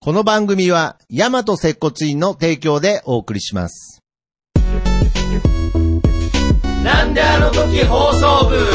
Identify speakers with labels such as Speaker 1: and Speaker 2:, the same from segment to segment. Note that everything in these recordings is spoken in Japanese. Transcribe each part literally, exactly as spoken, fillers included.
Speaker 1: この番組は大和接骨院の提供でお送りします。
Speaker 2: なんであの時放送部。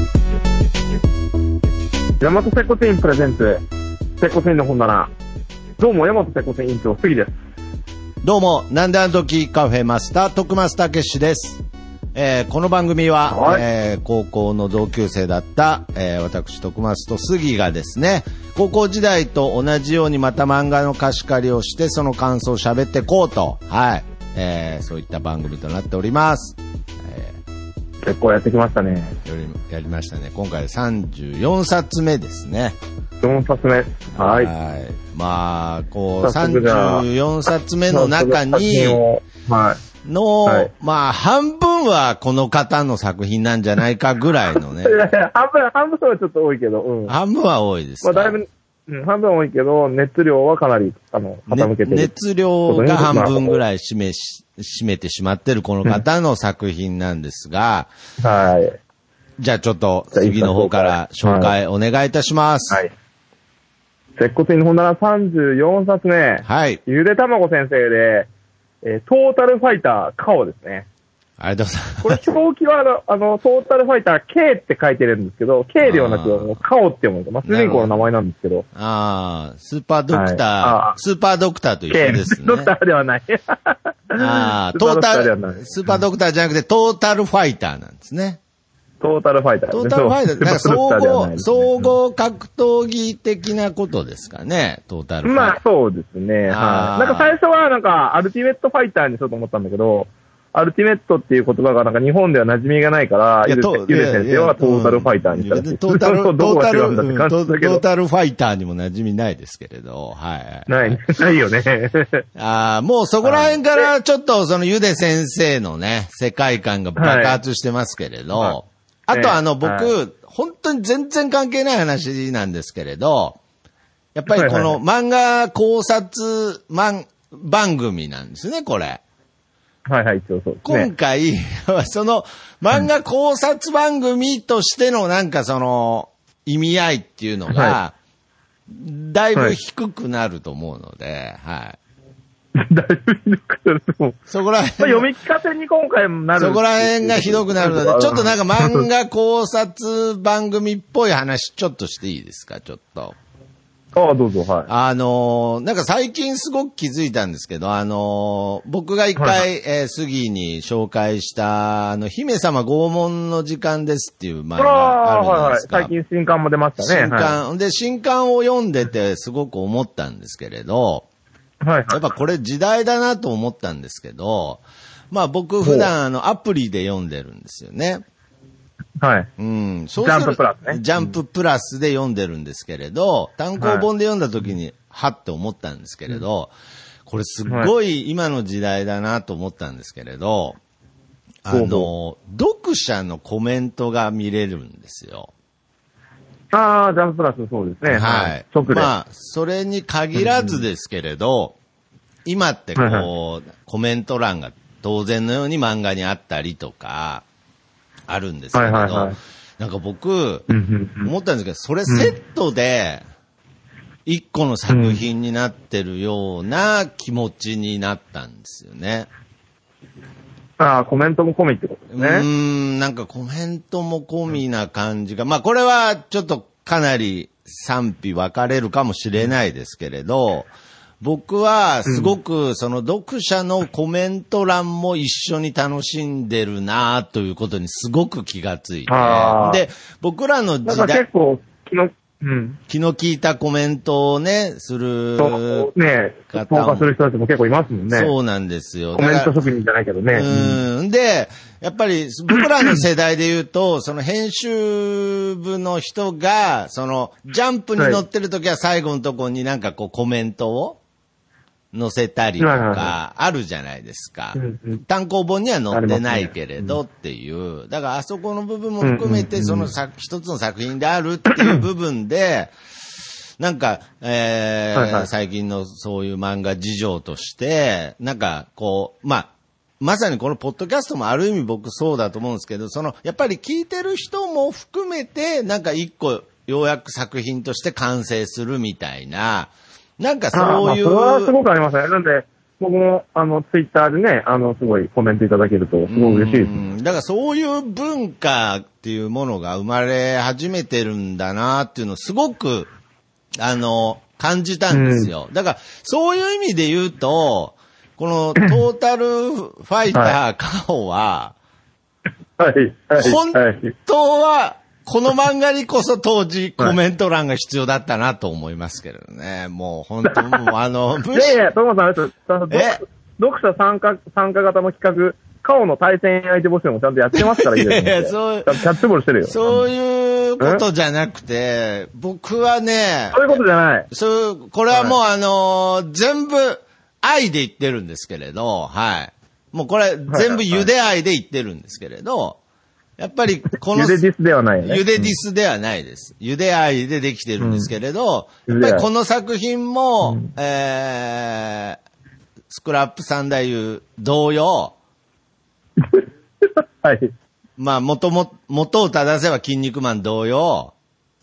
Speaker 3: 大和接骨院プレゼンツ接骨院の本棚。どうも大和接骨院院長杉です。
Speaker 1: どうもなんであの時カフェマスター徳増武史です。えー、この番組は、はい、えー、高校の同級生だった、えー、私徳増と杉がですね、高校時代と同じようにまた漫画の貸し借りをしてその感想を喋ってこうと、はい、えー、そういった番組となっております。
Speaker 3: えー、結構やってきましたね。
Speaker 1: やり、やりましたね。今回さんじゅうよんさつめですね。
Speaker 3: よんさつめ。はい。
Speaker 1: はい。まあ、こう、さんじゅうよんさつめの中に、
Speaker 3: はい。
Speaker 1: の、
Speaker 3: はい、
Speaker 1: まあ、半分はこの方の作品なんじゃないかぐらいのね。
Speaker 3: いやいや、半分、半分はちょっと多いけど、うん。
Speaker 1: 半分は多いですか。
Speaker 3: まあ、だいぶ、うん、半分は多いけど、熱量はかなり、あの、傾けてる、
Speaker 1: ね。熱量が半分ぐらい占めし、占めてしまってるこの方の作品なんですが、
Speaker 3: うん、はい。
Speaker 1: じゃあちょっと、次の方から紹介お願いいたします。
Speaker 3: はい。接骨院の本棚さんじゅうよんさつめ。
Speaker 1: はい。
Speaker 3: ゆでたまご先生で、えー、トータルファイター、カオですね。
Speaker 1: ありがとうございます。
Speaker 3: これ、表記はあの、あの、トータルファイター K って書いてるんですけど、K ではなく、カオって読むんです。まあ、主人公の名前なんですけど。
Speaker 1: ああ、スーパードクター、はい、スーパードクターと一緒ですね。
Speaker 3: ドクターではない。
Speaker 1: ああ、トータル、スーパードクターじゃなくて、トータルファイターなんですね。
Speaker 3: トータルファイター、
Speaker 1: ね。トータルファイター。なんか総合、総合格闘技的なことですかね、トータルファイター。ま
Speaker 3: あそうですね。はい。なんか最初はなんかアルティメットファイターにしようと思ったんだけど、アルティメットっていう言葉がなんか日本では馴染みがないから、ゆで先生はトータルファイターにしたらしい。
Speaker 1: トータル、トータル、トータルファイターにも馴染みないですけれど、はい。
Speaker 3: ない、ないよね。
Speaker 1: ああ、もうそこら辺からちょっとそのゆで先生のね、世界観が爆発してますけれど、はいあとあの僕、はい、本当に全然関係ない話なんですけれど、やっぱりこの漫画考察漫番組なんですね、これ。
Speaker 3: はいはい、一応そうですね。
Speaker 1: 今回、その漫画考察番組としてのなんかその意味合いっていうのが、だいぶ低くなると思うので、はい。
Speaker 3: だいぶひどくなると思う。
Speaker 1: そこら辺。
Speaker 3: 読み聞かせに今回もなる。
Speaker 1: そこら辺がひどくなるので、ちょっとなんか漫画考察番組っぽい話ちょっとしていいですか、ちょっと。
Speaker 3: ああ、どうぞ、はい。
Speaker 1: あのー、なんか最近すごく気づいたんですけど、あのー、僕が一回、はい、えー、杉に紹介した、あの、姫様拷問の時間ですっていう漫画あるじゃないですか。
Speaker 3: はいはい、最近新刊も出ましたね。
Speaker 1: 新刊、はい。で、新刊を読んでてすごく思ったんですけれど、はい。やっぱこれ時代だなと思ったんですけど、まあ僕普段あのアプリで読んでるんですよね。
Speaker 3: はい。
Speaker 1: うん。
Speaker 3: そうするジャンププラスね。
Speaker 1: ジャンププラスで読んでるんですけれど、単行本で読んだ時に、はって思ったんですけれど、これすっごい今の時代だなと思ったんですけれど、あの、読者のコメントが見れるんですよ。
Speaker 3: ああ、ジャンププラスそうですね。
Speaker 1: はい。まあ、それに限らずですけれど、うん、今ってこう、はいはい、コメント欄が当然のように漫画にあったりとか、あるんですけれど、はいはいはい、なんか僕、思ったんですけど、それセットで、一個の作品になってるような気持ちになったんですよね。
Speaker 3: ああ、コメントも込みってことですね。うー
Speaker 1: ん、なんかコメントも込みな感じが、まあこれはちょっとかなり賛否分かれるかもしれないですけれど、僕はすごくその読者のコメント欄も一緒に楽しんでるなということにすごく気がついて、で、僕らの時代、
Speaker 3: なんか結構気の、うん、
Speaker 1: 気の利いたコメントをね、する方も。
Speaker 3: ねえ、投下する人たちも結構いますもんね。
Speaker 1: そうなんですよ。
Speaker 3: コメント職人じゃないけどね。
Speaker 1: うん。で、やっぱり僕らの世代で言うと、その編集部の人が、そのジャンプに載ってる時は最後のところになんかこうコメントを載せたりとかあるじゃないですか。単行本には載ってないけれどっていう。だからあそこの部分も含めてその作一つの作品であるっていう部分で、なんか、えーはいはい、最近のそういう漫画事情として、なんかこう、まあ、まさにこのポッドキャストもある意味僕そうだと思うんですけど、その、やっぱり聞いてる人も含めて、なんか一個ようやく作品として完成するみたいな、 なんかそういう。
Speaker 3: あ、まあ、それはすごくありますね。なんで、僕も、あの、ツイッターでね、あの、すごいコメントいただけると、すごい嬉しいです。
Speaker 1: うんだからそういう文化っていうものが生まれ始めてるんだなっていうのをすごく、あの、感じたんですよ。うん、だから、そういう意味で言うと、このトータルファイターカオは、
Speaker 3: はい、はい、
Speaker 1: 本当は、この漫画にこそ当時コメント欄が必要だったなと思いますけどね。もう本当もうあの、
Speaker 3: いやいや、トモさん、読者参加、参加型の企画、カオの対戦相手募集もちゃんとやってますからいいですね。いやいや、そう、キャッチボールしてるよ。
Speaker 1: そういうことじゃなくて、僕はね、
Speaker 3: そういうことじゃない。
Speaker 1: そう、これはもうあのー、全部愛で言ってるんですけれど、はい。もうこれ全部ゆで愛で言ってるんですけれど、やっぱりこの、
Speaker 3: ゆでディスではないよね。
Speaker 1: ゆでディスではないです。ゆで愛でできてるんですけれど、うん、やっぱりこの作品も、うん、えー、スクラップ三太夫同様、
Speaker 3: はい。
Speaker 1: まあ、元も、元を正せば筋肉マン同様、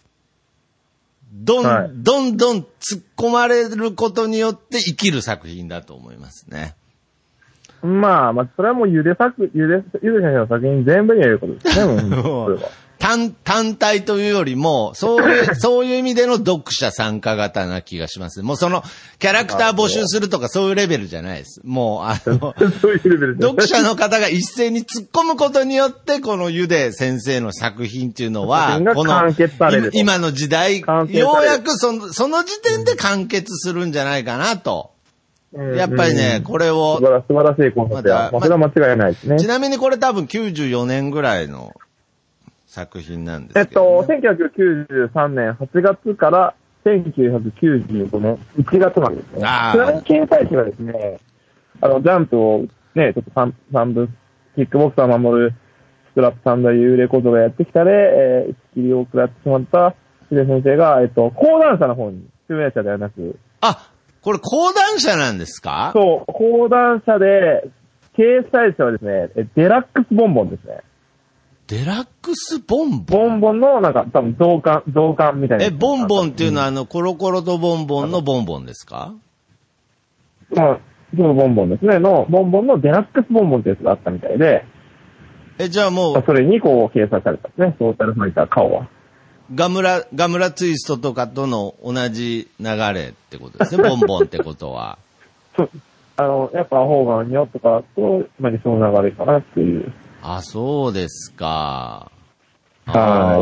Speaker 1: どん、はい、どんどん突っ込まれることによって生きる作品だと思いますね。
Speaker 3: まあ、まあ、それはもうゆで作、ゆで、ゆで先生の作品全部に言えることですね、もう。
Speaker 1: 単、単体というよりも、そういう、そういう意味での読者参加型な気がします。もうその、キャラクター募集するとかそういうレベルじゃないです。もう、あの、
Speaker 3: そういうレベル
Speaker 1: 読者の方が一斉に突っ込むことによって、このゆで先生の作品っていうのは、この、今の時代、ようやくその、その時点で完結するんじゃないかなと。やっぱりね、これを。
Speaker 3: 素晴らしいコンセプトや。それは間違いないですね。
Speaker 1: ちなみにこれ多分きゅうじゅうよねんぐらいの作品なんですけど、
Speaker 3: ね。えっと、せんきゅうひゃくきゅうじゅうさんねんはちがつからせんきゅうひゃくきゅうじゅうごねんいちがつまでですね。ちなみに掲載誌はですね、あの、ジャンプをね、ちょっと三、三部、キックボクサーを守るスクラップ三大幽霊小僧がやってきたで、えー、一切りを食らってしまったヒデ先生が、えっと、講談社の方に、集英社ではなく、
Speaker 1: あ、これ講談社なんですか？
Speaker 3: そう、講談社で、掲載誌はですね、デラックスボンボンですね。
Speaker 1: デラックスボンボン
Speaker 3: ボンボンの、なんか、多分増刊、増刊みたいな。
Speaker 1: え、ボンボンっていうのは、あの、コロコロとボンボンのボンボンですか？
Speaker 3: まあ、そのボンボンですね。の、ボンボンのデラックスボンボンってやつがあったみたいで。
Speaker 1: え、じゃあもう。
Speaker 3: それにこう、掲載されたんですね。トータルファイター顔は。
Speaker 1: ガムラ、ガムラツイストとかとの同じ流れってことですね。ボンボンってことは。
Speaker 3: そう。あの、やっぱホーガンよとかと、まあ、その流れかなっていう。
Speaker 1: あ、そうですか。
Speaker 3: はい、そうなんです。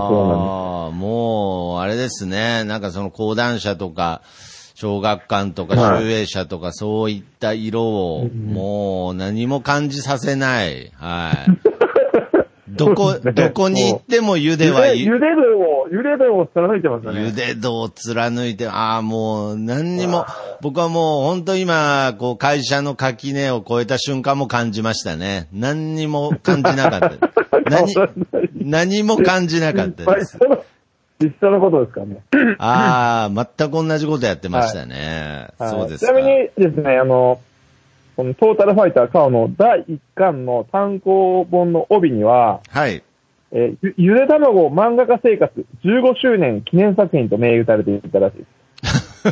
Speaker 1: もう、あれですね。なんかその講談社とか、小学館とか、集英社とか、そういった色を、もう何も感じさせない。はい。どこ、どこに行ってもゆでは
Speaker 3: ゆ、ゆで道を、ゆで道を貫いてますよね。
Speaker 1: ゆで道を貫いて、ああ、もう何にも、僕はもう本当今、こう会社の垣根を越えた瞬間も感じましたね。何にも感じなかった。何、何も感じなかったです。
Speaker 3: 一緒のことですかね。
Speaker 1: ああ、全く同じことやってましたね。はい、そうですか。
Speaker 3: ちなみにですね、あの、このトータルファイターカオのだいいっかんの単行本の帯には、
Speaker 1: はい。
Speaker 3: えー、ゆ, ゆで卵漫画家生活じゅうごしゅうねん記念作品と銘打たれていたらしいです。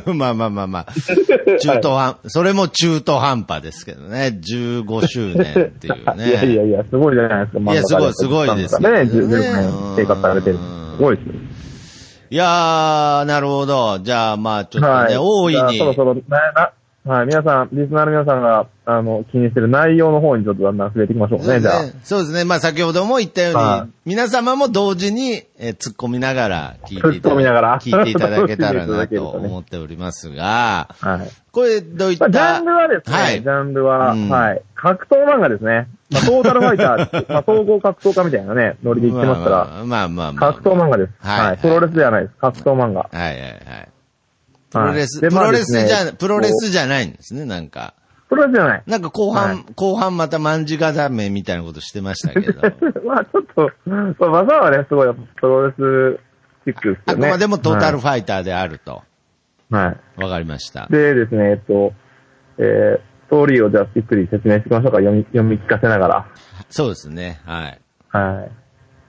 Speaker 1: まあまあまあまあ。中途半、はい、それも中途半端ですけどね。じゅうごしゅうねんっていうね。
Speaker 3: いやいやいや、すごいじゃないですか。漫画家
Speaker 1: いや、すごい、すごいです
Speaker 3: ね。じゅうねん生活されてる。すごいですよ。
Speaker 1: いやー、なるほど。じゃあ、まあ、ちょっとね、はい、大いに。
Speaker 3: そろそろ、な、な、はい、皆さん、リスナーの皆さんが、あの、気にしてる内容の方にちょっとだんだん触れていきましょうね、じゃあ。
Speaker 1: そうですね。まあ、先ほども言ったように、はい、皆様も同時に、えー、突っ込みながら聞いていただ
Speaker 3: 突っ込みながら
Speaker 1: 聞いていただけたらなと思っておりますが、
Speaker 3: はい。
Speaker 1: これ、どういった、
Speaker 3: まあ、ジャンルはですね、はい、ジャンルは、うん、はい。格闘漫画ですね。まあ、トータルファイター、まあ、総合格闘家みたいなね、ノリで言ってますから。
Speaker 1: まあまあまあ、まあ。
Speaker 3: 格闘漫画です。はい。はい、プロレスではないです。格闘漫画。
Speaker 1: はいはいはい。プロレス、はい、プロレスじゃ、プロレスじゃないんですね、なんか。
Speaker 3: プロレスじゃない。
Speaker 1: なんか後半、はい、後半また卍固めみたいなことしてましたけど。
Speaker 3: まあちょっと、まあ、技はね、すごいプロレスチックですよね。
Speaker 1: あくまでもトータルファイターであると。
Speaker 3: はい。
Speaker 1: わかりました。
Speaker 3: でですね、えっと、えー、ストーリーをじゃあゆっくり説明していきましょうか。読み、読み聞かせながら。
Speaker 1: そうですね。はい。
Speaker 3: はい。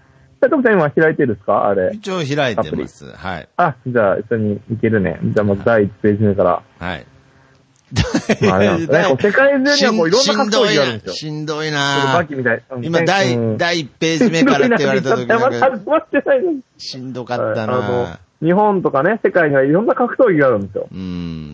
Speaker 3: え、トムさん今開いてるんですかあれ。
Speaker 1: 一応開いてます。はい。
Speaker 3: あ、じゃあ一緒にいけるね。じゃあまずだいいちページ目から。
Speaker 1: はい。
Speaker 3: まあ、あれなんですね。世界中にはもういろんな格闘技があるんですよ。
Speaker 1: しんどいな
Speaker 3: バキみたい。
Speaker 1: 今、第、うん、第いちページ目からって言われた時なんかしんどかったな、
Speaker 3: はい、日本とかね、世界にはいろんな格闘技があるんですよ。
Speaker 1: うん、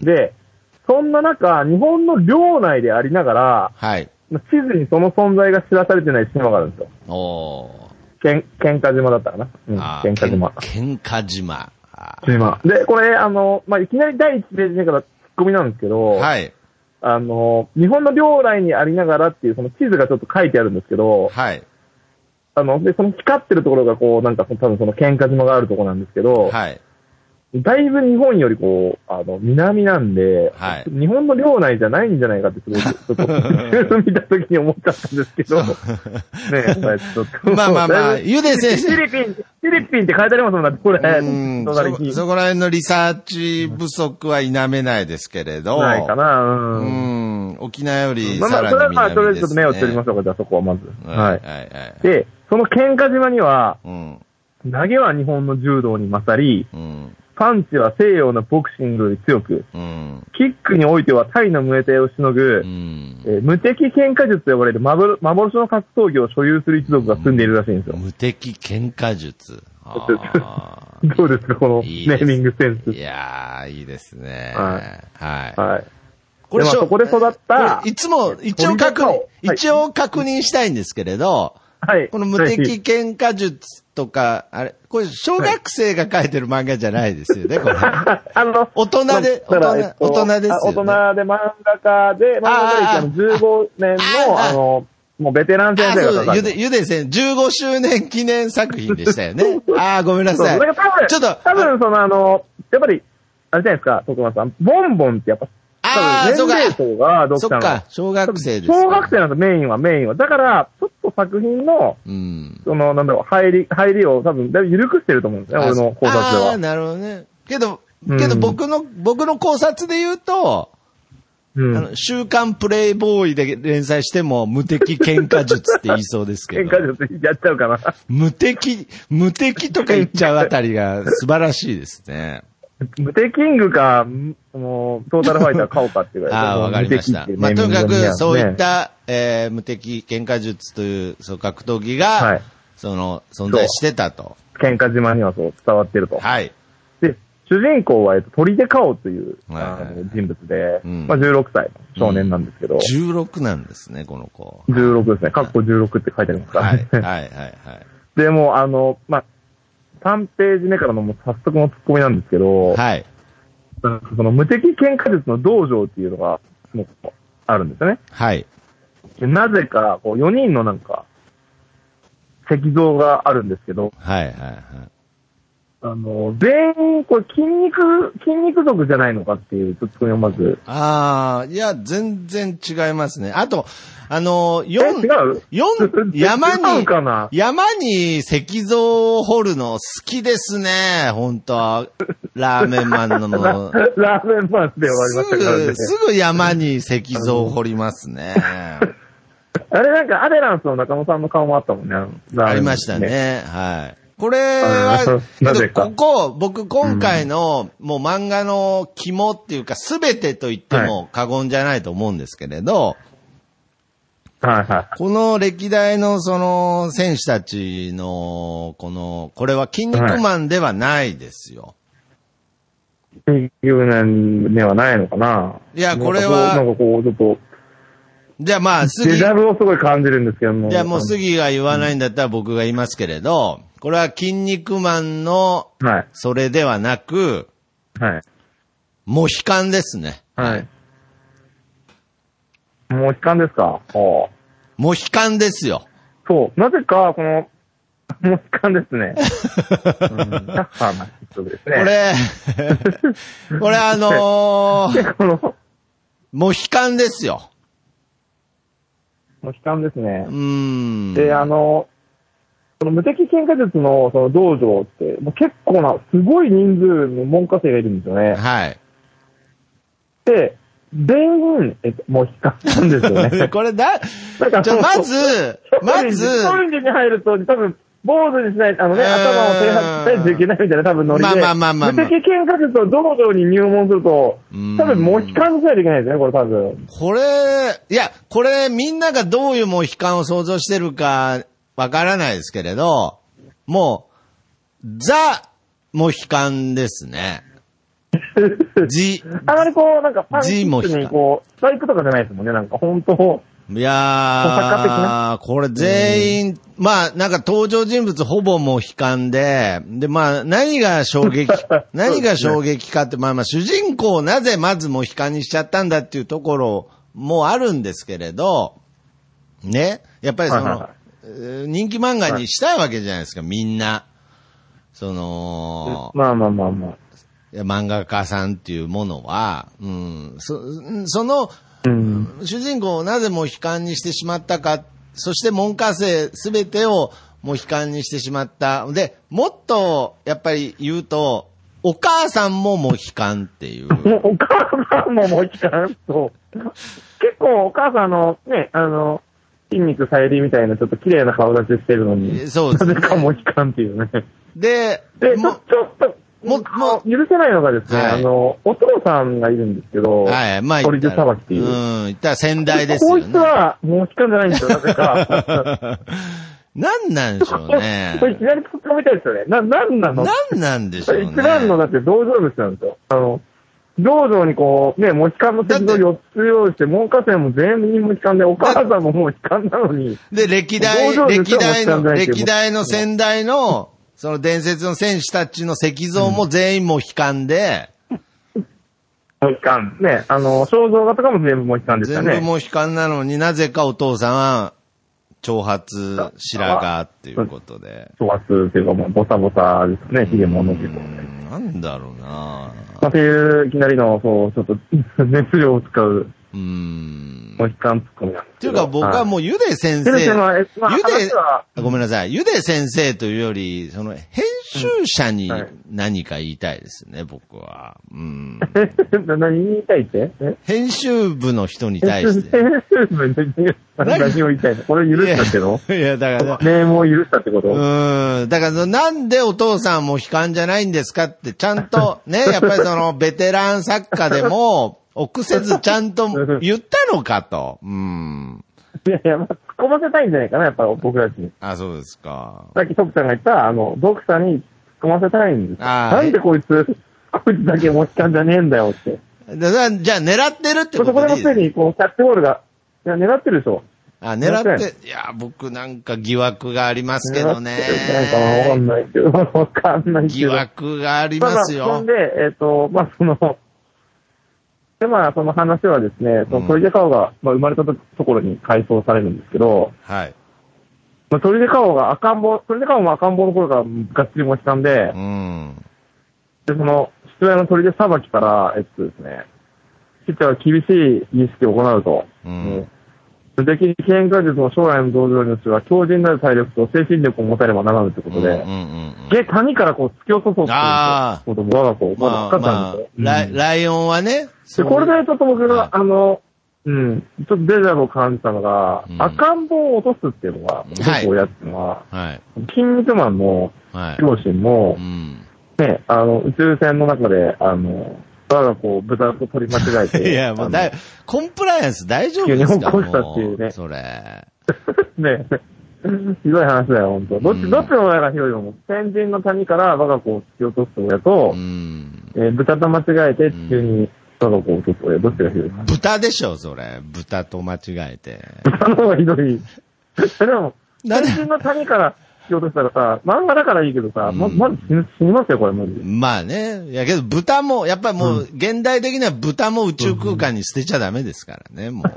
Speaker 3: で、そんな中、日本の領内でありながら、
Speaker 1: はい。
Speaker 3: 地図にその存在が知らされてない島があるんですよ。
Speaker 1: おー。
Speaker 3: けん、喧嘩島だったかな。うん、喧嘩島。
Speaker 1: 喧嘩島。
Speaker 3: 島。で、これ、あの、まあ、いきなりだいいちページ目からツッコミなんですけど、
Speaker 1: はい。
Speaker 3: あの、日本の領内にありながらっていうその地図がちょっと書いてあるんですけど、
Speaker 1: はい。
Speaker 3: あの、で、その光ってるところがこう、なんか多分その喧嘩島があるところなんですけど、
Speaker 1: はい。
Speaker 3: だいぶ日本よりこう、あの、南なんで、
Speaker 1: はい。
Speaker 3: 日本の領内じゃないんじゃないかってすごい、ちょっと、見た時に思っちゃったんですけど、ねえ、ちょっと。
Speaker 1: まあまあまあ、ゆで先生。
Speaker 3: フィリピン、フィリピンって書いてありますもんなって、これ。
Speaker 1: うんそ。そこら辺のリサーチ不足は否めないですけれど。
Speaker 3: ないかな、うん。
Speaker 1: うん。沖縄よりさ
Speaker 3: らに南です、ね。まあまあ、それはまあ、それちょっと目をつりましょうか、じゃあそこはまず。はい。はい、はい。で、その喧嘩島には、うん、投げは日本の柔道に勝り、うんパンチは西洋のボクシングより強く、うん、キックにおいてはタイのムエタイをしのぐ、うんえー、無敵喧嘩術と呼ばれる幻の格闘技を所有する一族が住んでいるらしいんですよ。
Speaker 1: 無敵喧嘩術。
Speaker 3: どうですか、このネーミングセンス。
Speaker 1: いやー、いいですね。
Speaker 3: はい。
Speaker 1: はい。
Speaker 3: はい、これ、まあ、そこで育った、
Speaker 1: いつも、一応確認、はい、一応確認したいんですけれど、はい。この無敵喧嘩術とか、あれ、これ小学生が書いてる漫画じゃないですよね、これ。あの、大人で、大人、大人ですよね。
Speaker 3: 大人で漫画家で、漫画家でじゅうごねんの、あの、もうベテラン先生が書かれてる。
Speaker 1: ゆで、ゆで先生、じゅうごしゅうねん記念作品でしたよね。ああ、ごめんなさい。
Speaker 3: 多分、ちょっと、多分そのあの、やっぱり、あれじゃないですか、徳松さん。ボンボンってやっぱ、
Speaker 1: ああ、
Speaker 3: 年齢層が読者の。
Speaker 1: そっか、小学生です。
Speaker 3: 小学生なんだ、メインは、メインは。だから、ちょっと作品の、うん、その、なんだろう、入り、入りを多分、だいぶ緩くしてると思うんですね、俺の考察では。
Speaker 1: ああ、なるほどね。けど、けど僕の、うん、僕の考察で言うと、うん、あの、週刊プレイボーイで連載しても、無敵喧嘩術って言いそうですけど。
Speaker 3: 喧嘩術やっちゃうかな。
Speaker 1: 無敵、無敵とか言っちゃうあたりが素晴らしいですね。
Speaker 3: 無敵キングか、もう、トータルファイター買おうかって言われて。
Speaker 1: ああ、わかりました。まあ、とにかく、そういった、えー、無敵喧嘩術という、そう、格闘技が、はい、その、存在してたと。
Speaker 3: 喧嘩島にはそう伝わってると。
Speaker 1: はい。
Speaker 3: で、主人公は、えっと、鳥でカオという、はいはいはい、あの人物で、うん、まあ、じゅうろくさいの少年なんですけど。うん、
Speaker 1: じゅうろくなんですね、この子。
Speaker 3: じゅうろくですね。かっこじゅうろくって書いてありますから、
Speaker 1: ね。はい、はい、はい、はい。
Speaker 3: で、もう、あの、まあ、さんページ目からのもう早速のツッコミなんですけど、
Speaker 1: はい。
Speaker 3: その無敵喧嘩術の道場っていうのが、もう、あるんですよね。
Speaker 1: はい。
Speaker 3: なぜか、こう、よにんのなんか、石像があるんですけど、
Speaker 1: はいはいはい。
Speaker 3: あの、全員、これ筋肉、筋肉族じゃないのかっていうツッコミをまず。
Speaker 1: ああ、いや、全然違いますね。あと、あの、四、
Speaker 3: 違う
Speaker 1: 四、山に、
Speaker 3: かな
Speaker 1: 山に石像を掘るの好きですね、本当ラーメンマンの。
Speaker 3: ラ, ラーメンマンで終わりましたからね。
Speaker 1: すぐ、すぐ山に石像を掘りますね。
Speaker 3: あれなんかアデランスの中野さんの顔もあったもんね。
Speaker 1: ありましたね。はい。これは、ここ、僕今回の、もう漫画の肝っていうか全てと言っても過言じゃないと思うんですけれど、
Speaker 3: はいはい、
Speaker 1: この歴代のその選手たちの、この、これは筋肉マンではないですよ。
Speaker 3: 筋肉マンではないのかな。
Speaker 1: いや、これは、
Speaker 3: なんかこう、ちょっと、
Speaker 1: じゃあまあ、
Speaker 3: 杉。デジャブをすごい感じるんですけども。
Speaker 1: じゃあもう杉が言わないんだったら僕が言いますけれど、これは筋肉マンの、それではなく、
Speaker 3: はい。
Speaker 1: モヒカンですね。
Speaker 3: はい。モヒカンですか？お
Speaker 1: モヒカンですよ。
Speaker 3: そう。なぜか、この、モヒカンですね。うん、キャッハーな人ですね。
Speaker 1: これ、これあのー、このモヒカンですよ。
Speaker 3: モヒカンですね。
Speaker 1: うーん。
Speaker 3: で、あの、その無敵喧嘩術のその道場って、もう結構な、すごい人数の門下生がいるんですよね。
Speaker 1: はい。
Speaker 3: で、全員、えっと、もう引っかかったんですよね。
Speaker 1: これだ、なんかちょ、まず、まず、
Speaker 3: 一人に入ると、多分、 坊主にしない、あのね、頭を剃り外しないといけないみたいな多分ノリで。
Speaker 1: まあまあまあまあ、まあ。
Speaker 3: 無敵剣化術を道場に入門すると、多分モヒカンにしないといけないですね、これ多分。
Speaker 1: これ、いや、これみんながどういうモヒカンを想像してるかわからないですけれど、もう、ザ・モヒカンですね。ジ、
Speaker 3: あまりこう、なんかパンチにこう、スパイクとかじゃないですもんね、なんか本当
Speaker 1: いやー、これ全員、まあなんか登場人物ほぼモヒカンで、でまあ何が衝撃、何が衝撃かって、まあまあ主人公をなぜまずモヒカンにしちゃったんだっていうところもあるんですけれど、ね、やっぱりその、はいはいはい、人気漫画にしたいわけじゃないですか、みんな。その、
Speaker 3: まあまあまあまあ。
Speaker 1: 漫画家さんっていうものは、うん、そ, その、うん、主人公をなぜモヒカンにしてしまったか、そして門下生すべてをモヒカンにしてしまった。で、もっとやっぱり言うと、お母さんもモヒカンっていう。
Speaker 3: お母さんもモヒカンそう。結構お母さんのね、あの、筋肉さゆりみたいなちょっと綺麗な顔立ちしてるのに。
Speaker 1: そうですね。
Speaker 3: なぜかモヒカンっていうね。
Speaker 1: で、
Speaker 3: で、ちょっと、もう、もう、許せないのがですね、はい、あの、お父さんがいるんですけど、はい、まあ、トリデサバキっていう。
Speaker 1: うん、言ったら先代ですよね。
Speaker 3: こいつは、もう期間じゃないんですよ、なぜか。
Speaker 1: なんなんでしょうね。
Speaker 3: これいきなり突っ込みたいですよね。な、なんなの
Speaker 1: なんなんでしょうね。
Speaker 3: 一番の、だって道場主なんですよ。あの、道場にこう、ね、モヒカンの鉄道よっつ用意して、門下生も全員モヒカンで、お母さんもモヒカンなのに。
Speaker 1: で、歴代、歴代の、歴代の先代の、その伝説の戦士たちの石像も全員モヒカンで。
Speaker 3: モヒカン。ね、あの、肖像画とかも全部モヒカンでしたね。
Speaker 1: 全部モヒカンなのになぜかお父さんは、長髪、白髪っていうことで。
Speaker 3: 長髪っていうかもうボタボタですね、髭ものけどね。
Speaker 1: なんだろうな
Speaker 3: まあ、っていう、いきなりの、そう、ちょっと、熱量を使う。
Speaker 1: うーん。
Speaker 3: モヒカンツッコミなんです
Speaker 1: っていうか僕はもうゆで先生、ゆで、ごめんなさい、ゆで先生というより、その編集者に何か言いたいですね、僕は。うん。
Speaker 3: 何言いたいって
Speaker 1: 編集部の人に対して。
Speaker 3: 編集部に何を言いたいのこれ許したっての
Speaker 1: いや、だから。
Speaker 3: ネームを許したってこと
Speaker 1: うん。だから、なんでお父さんも悲観じゃないんですかって、ちゃんと、ね、やっぱりその、ベテラン作家でも、臆せずちゃんと言ったのかと。うん。
Speaker 3: いやいや、まあ、突っ込ませたいんじゃないかな、やっぱ僕たちに。
Speaker 1: あ、そうですか。
Speaker 3: さっき徳ちゃんが言った、あの、ドクターに突っ込ませたいんです。なんでこいつ、こいつだけモヒカンじゃねえんだよって。
Speaker 1: だじゃあ狙ってるってことでいいですか？
Speaker 3: そこでもすでに、こう、キャッチボールが、いや、狙ってるでしょ。
Speaker 1: あ、狙って、いや、僕なんか疑惑がありますけどね。
Speaker 3: なんかわかんないけど、わかんないけど。
Speaker 1: 疑惑がありますよ。
Speaker 3: まあ、そんで、えっと、まあ、その、で、まあ、その話はですね、そのトリデカオが、まあ、生まれたところに回想されるんですけど、
Speaker 1: はい。
Speaker 3: まあ、トリデカオが赤ん坊、トリデカオも赤ん坊の頃からがっつりモヒカンで、
Speaker 1: うん。
Speaker 3: で、その、父親のトリデ裁きから、えっとですね、父は厳しい儀式を行うと。
Speaker 1: うん。
Speaker 3: 無敵剣化術の将来の道場主は強靭なる体力と精神力を持たねばならぬということで、うんうんうんうん、で、谷からこう突き落とそうということを我が子をまだ使ったんですよ。
Speaker 1: まあまあ、うん、ライオンはね。
Speaker 3: で、これでちょっと僕が、はい、あの、うん、ちょっとデジャブを感じたのが、うん、赤ん坊を落とすっていうのが、僕をやっていうのは、はい、筋肉マンの両親も、はい、うん、ね、あの、宇宙船の中で、あの、我が子を豚と取り間違えて。
Speaker 1: いや、もうだい、コンプライアンス大丈夫ですか？
Speaker 3: 日本越したっていうね。
Speaker 1: それ。
Speaker 3: ねひどい話だよ、本当。どっち、うん、どっちの親がひどいのも、天神の谷から我が子を突き落とす親と、うん、えー、豚と間違えて地球に我が子を落とす親、どっちがひどいの？
Speaker 1: 豚でしょ、それ。豚と間違えて。
Speaker 3: 豚の方がひどい。でも、天神の谷から突き落としたらさ、漫画だからいいけどさ、うん、ま、まず死にますよ、これ、マジで。
Speaker 1: まあね。いやけど、豚も、やっぱりもう、現代的には豚も宇宙空間に捨てちゃダメですからね、もう。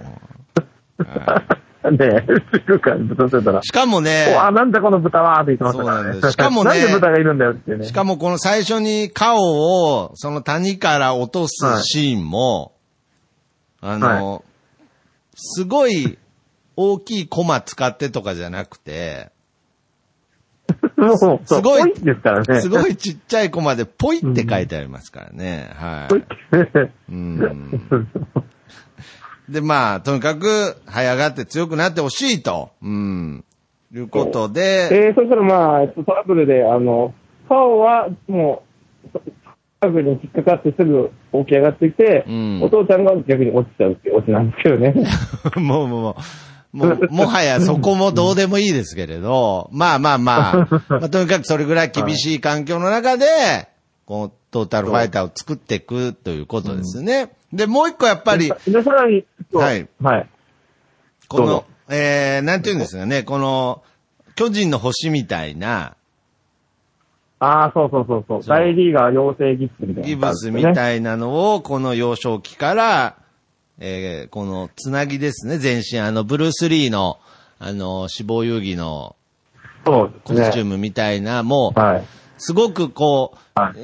Speaker 3: ね宇宙空間に豚捨てたら。
Speaker 1: しかもね。
Speaker 3: あ、なんだこの豚はって言ってましたからね。そうなんです。しかもね。なんで豚がいるんだよってね。
Speaker 1: しかもこの最初にカオを、その谷から落とすシーンも、はい、あの、はい、すごい大きいコマ使ってとかじゃなくて、
Speaker 3: もうすごい、ですからね。
Speaker 1: すごいちっちゃいコマでポイって書いてありますからね。うん、はい。うんで、まあ、とにかく、這い上がって強くなってほしいと。うん。 いうことで。
Speaker 3: えー、そしたらまあ、トラブルで、あの、ファオはもう、トラブルに引っかかってすぐ起き上がってきて、うん、お父ちゃんが逆に落ちちゃうっていうオチなんですけどね。
Speaker 1: もうもう、もう、もはやそこもどうでもいいですけれど、まあまあまあ、まあ、とにかくそれぐらい厳しい環境の中で、こう、トータルファイターを作っていくということですね。うん、で、もう一個やっぱり、
Speaker 3: で、さらに、
Speaker 1: はい。
Speaker 3: はい。
Speaker 1: この、えー、なんていうんですかね、この、巨人の星みたいな、
Speaker 3: ああ、そうそうそうそう。大リーガー養成ギブスみたいな、ね。
Speaker 1: ギブスみたいなのを、この幼少期から、えー、このつなぎですね、全身。あの、ブルース・リーの、あの、死亡遊戯の、
Speaker 3: そうですね。
Speaker 1: コスチュームみたいな、もう、はい、すごくこう、はい、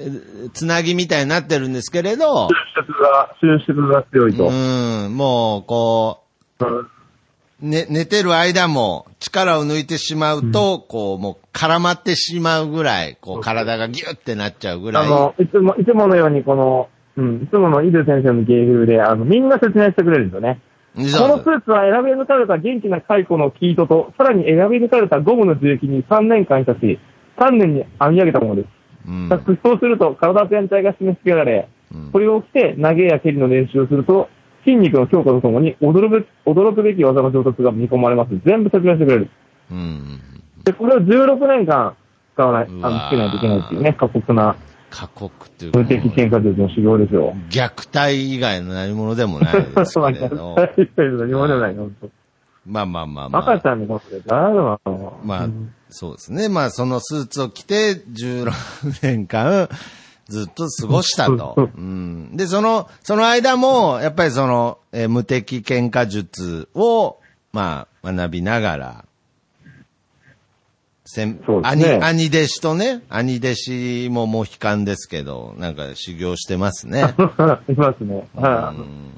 Speaker 1: つなぎみたいになってるんですけれど、
Speaker 3: 収縮が、収縮が強いと。
Speaker 1: うん、もう、こう、うんね、寝てる間も力を抜いてしまうと、うん、こう、もう絡まってしまうぐらい、こう、体がギュッてなっちゃうぐらい。
Speaker 3: あの、いつも、いつものようにこの、うん、いつもの井戸先生の芸風で、あの、みんな説明してくれるんですよね。このスーツは選び抜かれた元気な蚕の生糸と、さらに選び抜かれたゴムの樹液にさんねんかん浸し、さんねんに編み上げたものです。うん、そうすると、体全体が締め付けられ、うん、これを着て投げや蹴りの練習をすると、筋肉の強化とともに驚く、驚くべき技の上達が見込まれます。全部説明してくれる。うん、で、これをじゅうろくねんかん使わない、あの、つけないといけないっていうね、過酷な。
Speaker 1: 過酷っていうか。
Speaker 3: 無敵喧嘩術の修行ですよ。
Speaker 1: 虐待以外の何者でもないですけれど。
Speaker 3: そう、虐待以外の何者でもないの。
Speaker 1: まあまあまあまあ。
Speaker 3: 赤ちゃんのことで誰だろう。
Speaker 1: まあ、うん、そうですね。まあ、そのスーツを着てじゅうろくねんかん、ずっと過ごしたと。うん、で、その、その間も、やっぱりその、えー、無敵喧嘩術を、まあ、学びながら、せん、そうですね、兄、兄弟子とね、兄弟子もモヒカンですけど、なんか修行してますね。
Speaker 3: いますね。はい。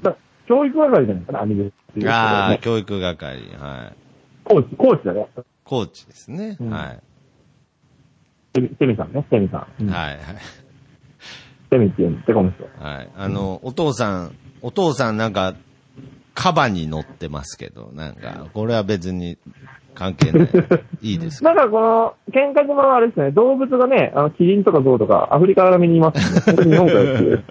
Speaker 3: 教育係じゃないかな、兄弟子、ね。
Speaker 1: ああ、教育係、はい。
Speaker 3: コーチ、コーチだね。
Speaker 1: コーチですね。うん、はい。
Speaker 3: セミさんね、セミさん。うん、
Speaker 1: はい、はい。
Speaker 3: セミって言うんです、この人。
Speaker 1: はい。あの、お父さん、お父さんなんか、カバに乗ってますけど、なんか、これは別に関係ない。いいですか。
Speaker 3: なんかこの、喧嘩島はあれですね、動物がね、あの、キリンとかゾウとか、アフリカ並みにいますね。日本からっていう。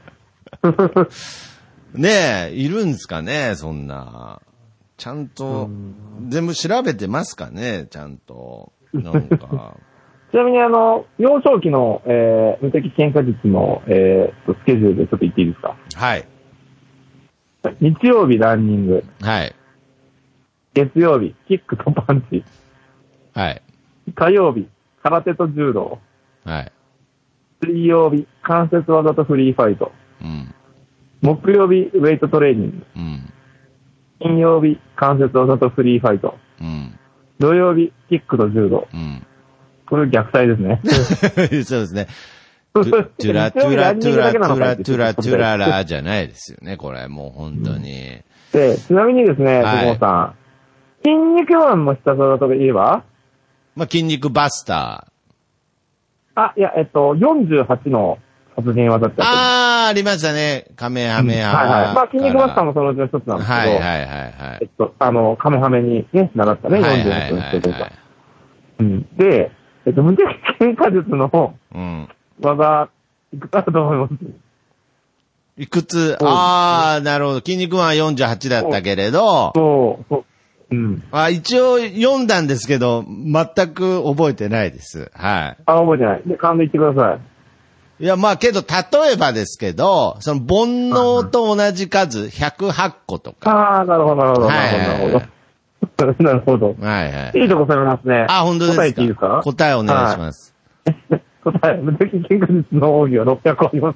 Speaker 1: ねえ、いるんですかね、そんな。ちゃんと、全部調べてますかね、ちゃんと。なんか。
Speaker 3: ちなみにあの、幼少期の、えー、無敵喧嘩術の、えー、スケジュールでちょっと言っていいですか。
Speaker 1: はい。
Speaker 3: 日曜日ランニング。
Speaker 1: はい。
Speaker 3: 月曜日、キックとパンチ。
Speaker 1: はい。
Speaker 3: 火曜日、空手と柔道。
Speaker 1: はい。
Speaker 3: 水曜日、関節技とフリーファイト。
Speaker 1: うん。
Speaker 3: 木曜日、ウェイトトレーニング。
Speaker 1: うん。
Speaker 3: 金曜日、関節技とフリーファイト。
Speaker 1: うん。
Speaker 3: 土曜日、キックと柔道。
Speaker 1: うん。
Speaker 3: これ虐待ですね。
Speaker 1: そうですね。トゥラトゥラトゥラトゥラトゥラトゥララじゃないですよね、これ。もう本当に。
Speaker 3: で、ちなみにですね、
Speaker 1: はい、
Speaker 3: 徳本さん。筋肉マンの必殺技といえば
Speaker 1: まあ、筋肉バスタ
Speaker 3: ー。あ、いや、えっと、よんじゅうはちの殺人技って
Speaker 1: ああ、ありましたね。カメハメハ、
Speaker 3: うん。はいはい。まあ、筋肉バスターもそのうちの一つなんですけど。
Speaker 1: はいはいはいはい。
Speaker 3: えっと、あの、カメハメにね、習ったね、よんじゅうはちの人とか。うん。で、えっと、無敵喧嘩術の技、いくつあると思います？
Speaker 1: いくつああ、なるほど。筋肉マンはよんじゅうはちだったけれど。
Speaker 3: そう、そう。うん。
Speaker 1: あ、一応読んだんですけど、全く覚えてないです。はい。
Speaker 3: あ、覚えてない。で、勘で言ってください。
Speaker 1: いや、まあけど、例えばですけど、その煩悩と同じ数、ひゃくはち個とか。
Speaker 3: ああ、なるほど、なるほど、なるほど、なるほど。なるほど。
Speaker 1: はいはい。
Speaker 3: いいとこされますね。
Speaker 1: あ、本当ですか。
Speaker 3: 答えていいですか？
Speaker 1: 答えお願いします。
Speaker 3: はい、答え、無敵喧嘩術の奥義はろっぴゃく個あります。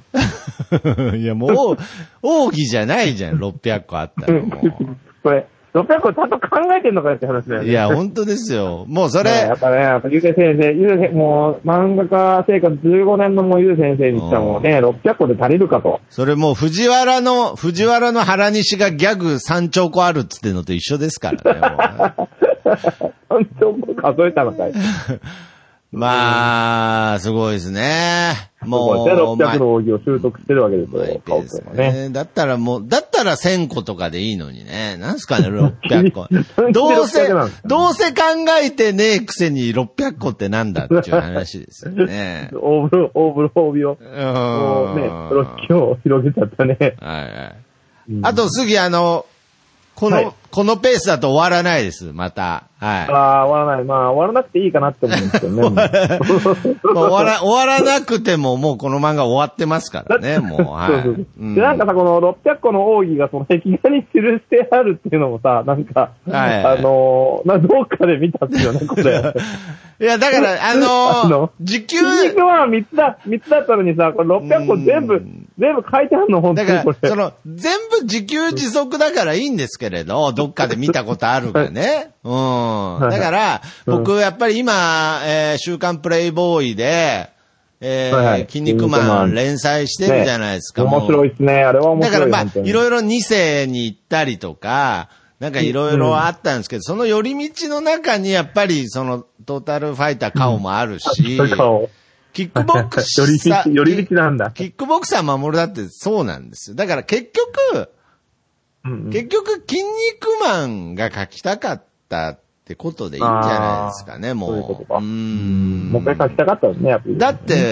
Speaker 1: いや、もう、奥義じゃないじゃん、ろっぴゃく個あったらもう。
Speaker 3: これ、ろっぴゃく個ちゃんと考えてんのかよって話だよね。
Speaker 1: いや、本当ですよ。もうそれ。ね、
Speaker 3: やっぱね、やっぱゆう先生、ゆうもう、漫画家生活じゅうごねんのもうゆう先生にしたらもうね、ろっぴゃく個で足りるかと。
Speaker 1: それもう藤原の、藤原の原西がギャグさん兆個あるっつってのと一緒ですからね、もう。
Speaker 3: さん兆個数えたのかい。
Speaker 1: まあ、すごいですね。もう。
Speaker 3: ろっぴゃくの奥義を習得してるわけですよ、カオ君はね。
Speaker 1: だったらもう、だったらせんことかでいいのにね。なんすかね、ろっぴゃっこ。どうせ、どうせ考えてねえくせにろっぴゃっこってなんだっていう話ですよね。
Speaker 3: 大風呂、大風呂帯を、もうね、ロッキーを広げちゃったね。
Speaker 1: はいはい。あと、次、あの、この、はい、このペースだと終わらないです、また。はい。
Speaker 3: ああ、終わらない。まあ、終わらなくていいかなって思うんですけどね。
Speaker 1: 終わら、終わらなくても、もうこの漫画終わってますからね、もう。はい。そうそうそう
Speaker 3: うん、で、なんかさ、このろっぴゃっこの奥義がその壁画に記してあるっていうのもさ、なんか、はい、あのー、な、どっかで見たんですよね、これ。
Speaker 1: いや、だから、あのー、あの時給。
Speaker 3: 筋肉はみっつだ、みっつだったのにさ、これろっぴゃっこ全部、全部書いてあるの、本当にこれ。
Speaker 1: だから、その、全部自給自足だからいいんですけれど、どっかで見たことあるからね。うん。だから、僕、やっぱり今、えー、週刊プレイボーイで、えー、はい、筋肉マン連載してるじゃないですか。
Speaker 3: ね、面白いですね。あれは面白い。
Speaker 1: だからまあ、いろいろに世に行ったりとか、なんかいろいろあったんですけど、うん、その寄り道の中にやっぱりそのトータルファイターカオもあるし、うん、キックボクサー、
Speaker 3: 寄り道なんだ。
Speaker 1: キックボクサー守るだってそうなんですよ。だから結局、うんうん、結局筋肉マンが書きたかったってことでいいんじゃないですかね、もう。
Speaker 3: そういうことか。うん。もう一回書きたかったですね、やっぱり。
Speaker 1: だって、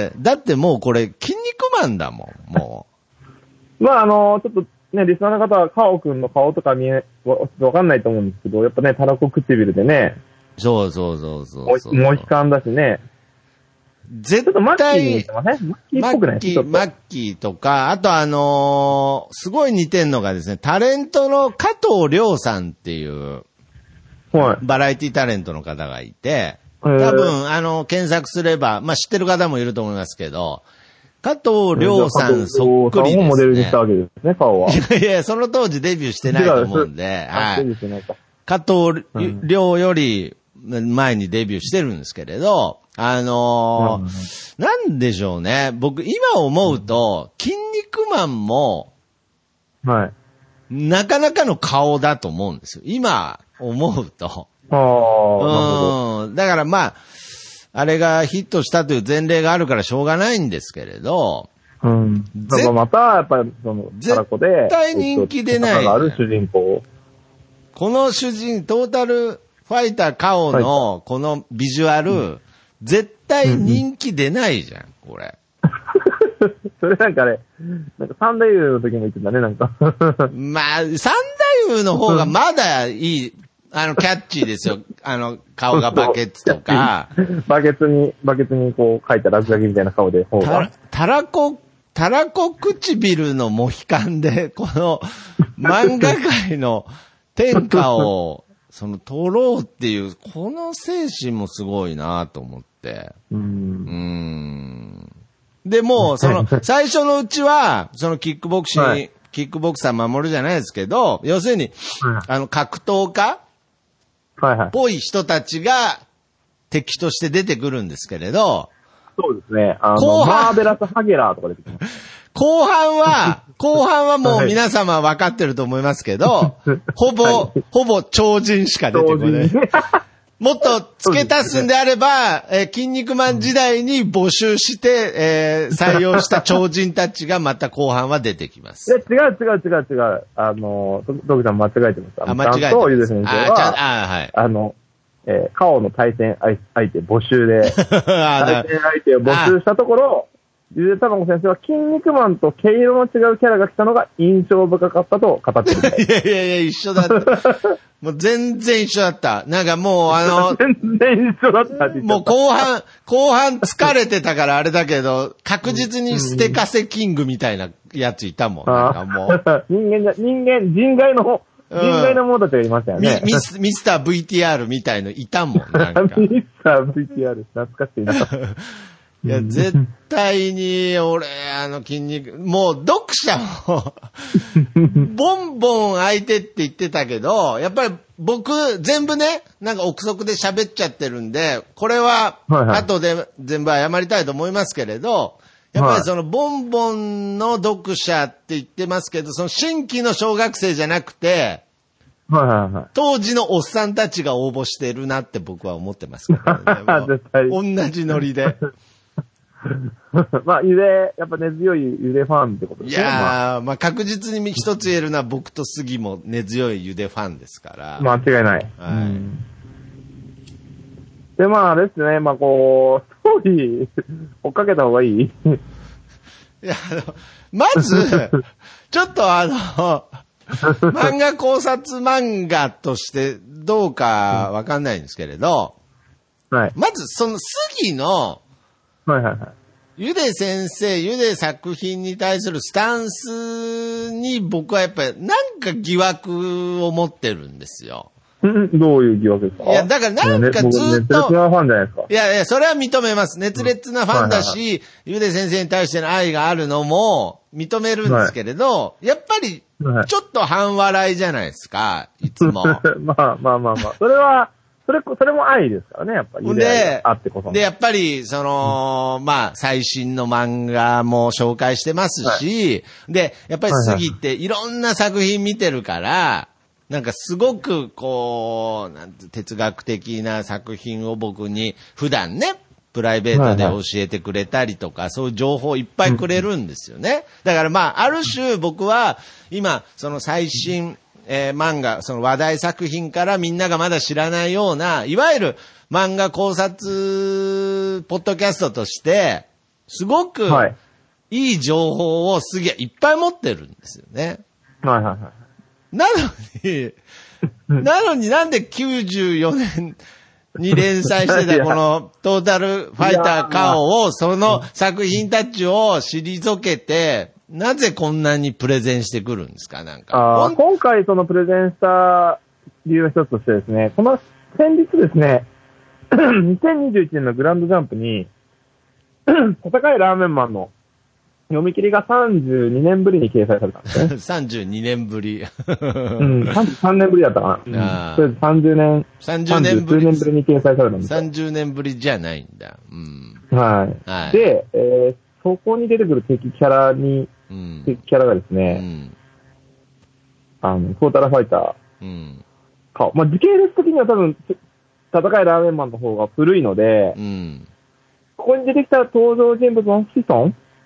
Speaker 1: だってもうこれ筋肉マンだもん、も
Speaker 3: う。まああの、ちょっと、ね、リスナーの方は、カオくんの顔とか見え、わかんないと思うんですけど、やっぱね、たらこ唇でね。
Speaker 1: そうそうそうそう
Speaker 3: そう。もう悲観だしね。
Speaker 1: 絶対、マッキーに似てません？マッキーっぽくない？マッキー、マッキーとか、あとあのー、すごい似てんのがですね、タレントの加藤亮さんっていう、はい。バラエティタレントの方がいて、多分、あの、検索すれば、まあ、知ってる方もいると思いますけど、加藤亮さんそっくりですね。
Speaker 3: モデルにしたわけですね、顔は。
Speaker 1: いや、その当時デビューしてないと思うんで、はい。加藤亮より前にデビューしてるんですけれど、あのー、なんでしょうね。僕、今思うと、筋肉マンも、
Speaker 3: はい。
Speaker 1: なかなかの顔だと思うんですよ。今思うと。
Speaker 3: ああ。
Speaker 1: うん。だからまあ、あれがヒットしたという前例があるからしょうがないんですけれど。
Speaker 3: うん。だからまた、やっぱり、その、
Speaker 1: 絶対人気出ない。
Speaker 3: ある主人公。
Speaker 1: この主人、トータルファイターカオのこのビジュアル、うん、絶対人気出ないじゃん、これ。
Speaker 3: それなんかね、なんか三太夫の時も言ってたね、なんか。
Speaker 1: まあ、三太夫の方がまだいい。あの、キャッチーですよ。あの、顔がバケツとか。
Speaker 3: バケツに、バケツにこう書いた落書きみたいな顔で、
Speaker 1: た、たらこ、たらこ唇のモヒカンで、この漫画界の天下を、その、取ろうっていう、この精神もすごいなと思って。
Speaker 3: うん。う
Speaker 1: ん。で、もう、その、最初のうちは、そのキックボクシング、はい、キックボクサー守るじゃないですけど、要するに、あの、格闘家
Speaker 3: はいはい。
Speaker 1: ぽい人たちが敵として出てくるんですけれど。
Speaker 3: そうですね。あの、マーベラス・ハゲラーとか出てきます。
Speaker 1: 後半は、後半はもう皆様分かってると思いますけど、はい、ほぼ、ほぼ超人しか出てこない。もっと付け足すんであれば、ねえー、筋肉マン時代に募集して、えー、採用した超人たちがまた後半は出てきます。
Speaker 3: 違う違う違う違う。あの、ドクさん間違えてます。
Speaker 1: あ、間違えてます。
Speaker 3: と、ゆで先生は、
Speaker 1: あ、ちゃん、あ、はい。
Speaker 3: あの、えー、カオの対戦相手募集で、対戦相手を募集したところ、ゆでたまご先生は筋肉マンと毛色の違うキャラが来たのが印象深かったと語ってる。
Speaker 1: いやいやいや、一緒だった。もう全然一緒だった。なんかもうあの、
Speaker 3: 全然一緒だったって。
Speaker 1: もう後半、後半疲れてたからあれだけど、確実にステカセキングみたいなやついたもん。なんかもう。
Speaker 3: 人間じゃ、人間、人外の、人外の者たちがいましたよね。
Speaker 1: ミ, ミ, スミスター ブイティーアール みたいのいたもん。なんか
Speaker 3: ミスター ブイティーアール 懐かしいな。
Speaker 1: いや、絶対に、俺、あの筋肉、もう読者も、ボンボン相手って言ってたけど、やっぱり僕、全部ね、なんか憶測で喋っちゃってるんで、これは、後で全部謝りたいと思いますけれど、やっぱりその、ボンボンの読者って言ってますけど、その新規の小学生じゃなくて、
Speaker 3: はいはいはい。
Speaker 1: 当時のおっさんたちが応募してるなって僕は思ってますけどね。絶対。同じノリで。
Speaker 3: まあ、ゆで、やっぱ根強いゆでファンってことですね。
Speaker 1: いやー、まあ、まあ、確実に一つ言えるのは僕と杉も根強いゆでファンですから。
Speaker 3: 間違いない。はい。うん、で、まあ、あれですね、まあ、こう、ストーリー、追っかけた方がいいい
Speaker 1: や、あの、まず、ちょっとあの、漫画考察漫画としてどうかわかんないんですけれど、
Speaker 3: はい。
Speaker 1: まずその杉の、
Speaker 3: はいはいはい。
Speaker 1: ゆで先生、ゆで作品に対するスタンスに僕はやっぱりなんか疑惑を持ってるんですよ。
Speaker 3: んどういう疑惑ですか？
Speaker 1: いや、だからなんかずっと。
Speaker 3: 熱烈なファンじゃないですか。
Speaker 1: いやいや、それは認めます。熱烈なファンだし、ゆで先生に対しての愛があるのも認めるんですけれど、はい、やっぱりちょっと半笑いじゃないですか、いつも。
Speaker 3: まあまあまあまあ。それは、それ、それも愛ですからね、やっぱり。
Speaker 1: で、
Speaker 3: あってこそ。
Speaker 1: で、やっぱり、その、うん、まあ、最新の漫画も紹介してますし、はい、で、やっぱり杉っていろんな作品見てるから、なんかすごく、こう、なんて哲学的な作品を僕に普段ね、プライベートで教えてくれたりとか、はいはい、そういう情報をいっぱいくれるんですよね。だからまあ、ある種僕は、今、その最新、えー、漫画、その話題作品からみんながまだ知らないような、いわゆる漫画考察ポッドキャストとして、すごくいい情報をすげえいっぱい持ってるんですよね。
Speaker 3: はいはいはい。
Speaker 1: なのに、なのになんできゅうじゅうよねんに連載してたこのトータルファイターカオを、その作品たちを退けて、なぜこんなにプレゼンしてくるんですかなんか。
Speaker 3: あ今回そのプレゼンした理由の一つとしてですね、この先日ですね、にせんにじゅういちねんのグランドジャンプに、戦いラーメンマンの読み切りがさんじゅうにねんぶりに掲載されたんですね。
Speaker 1: さんじゅうにねんぶり。
Speaker 3: うん、さんじゅうさんねんぶりだったかな。うん、さんじゅうねん、
Speaker 1: さんじゅうねんぶり。
Speaker 3: さんじゅうきゅうねんぶりに掲載されたんです。
Speaker 1: さんじゅうねんぶりじゃないんだ。うん、
Speaker 3: はい。はい、で、えー、そこに出てくる敵キャラに、うん、敵キャラがですね、うん、あの、トータルファイター、うん、か、まあ、時系列的には多分、戦いラーメンマンの方が古いので、うん、ここに出てきた登場人物の子孫うん。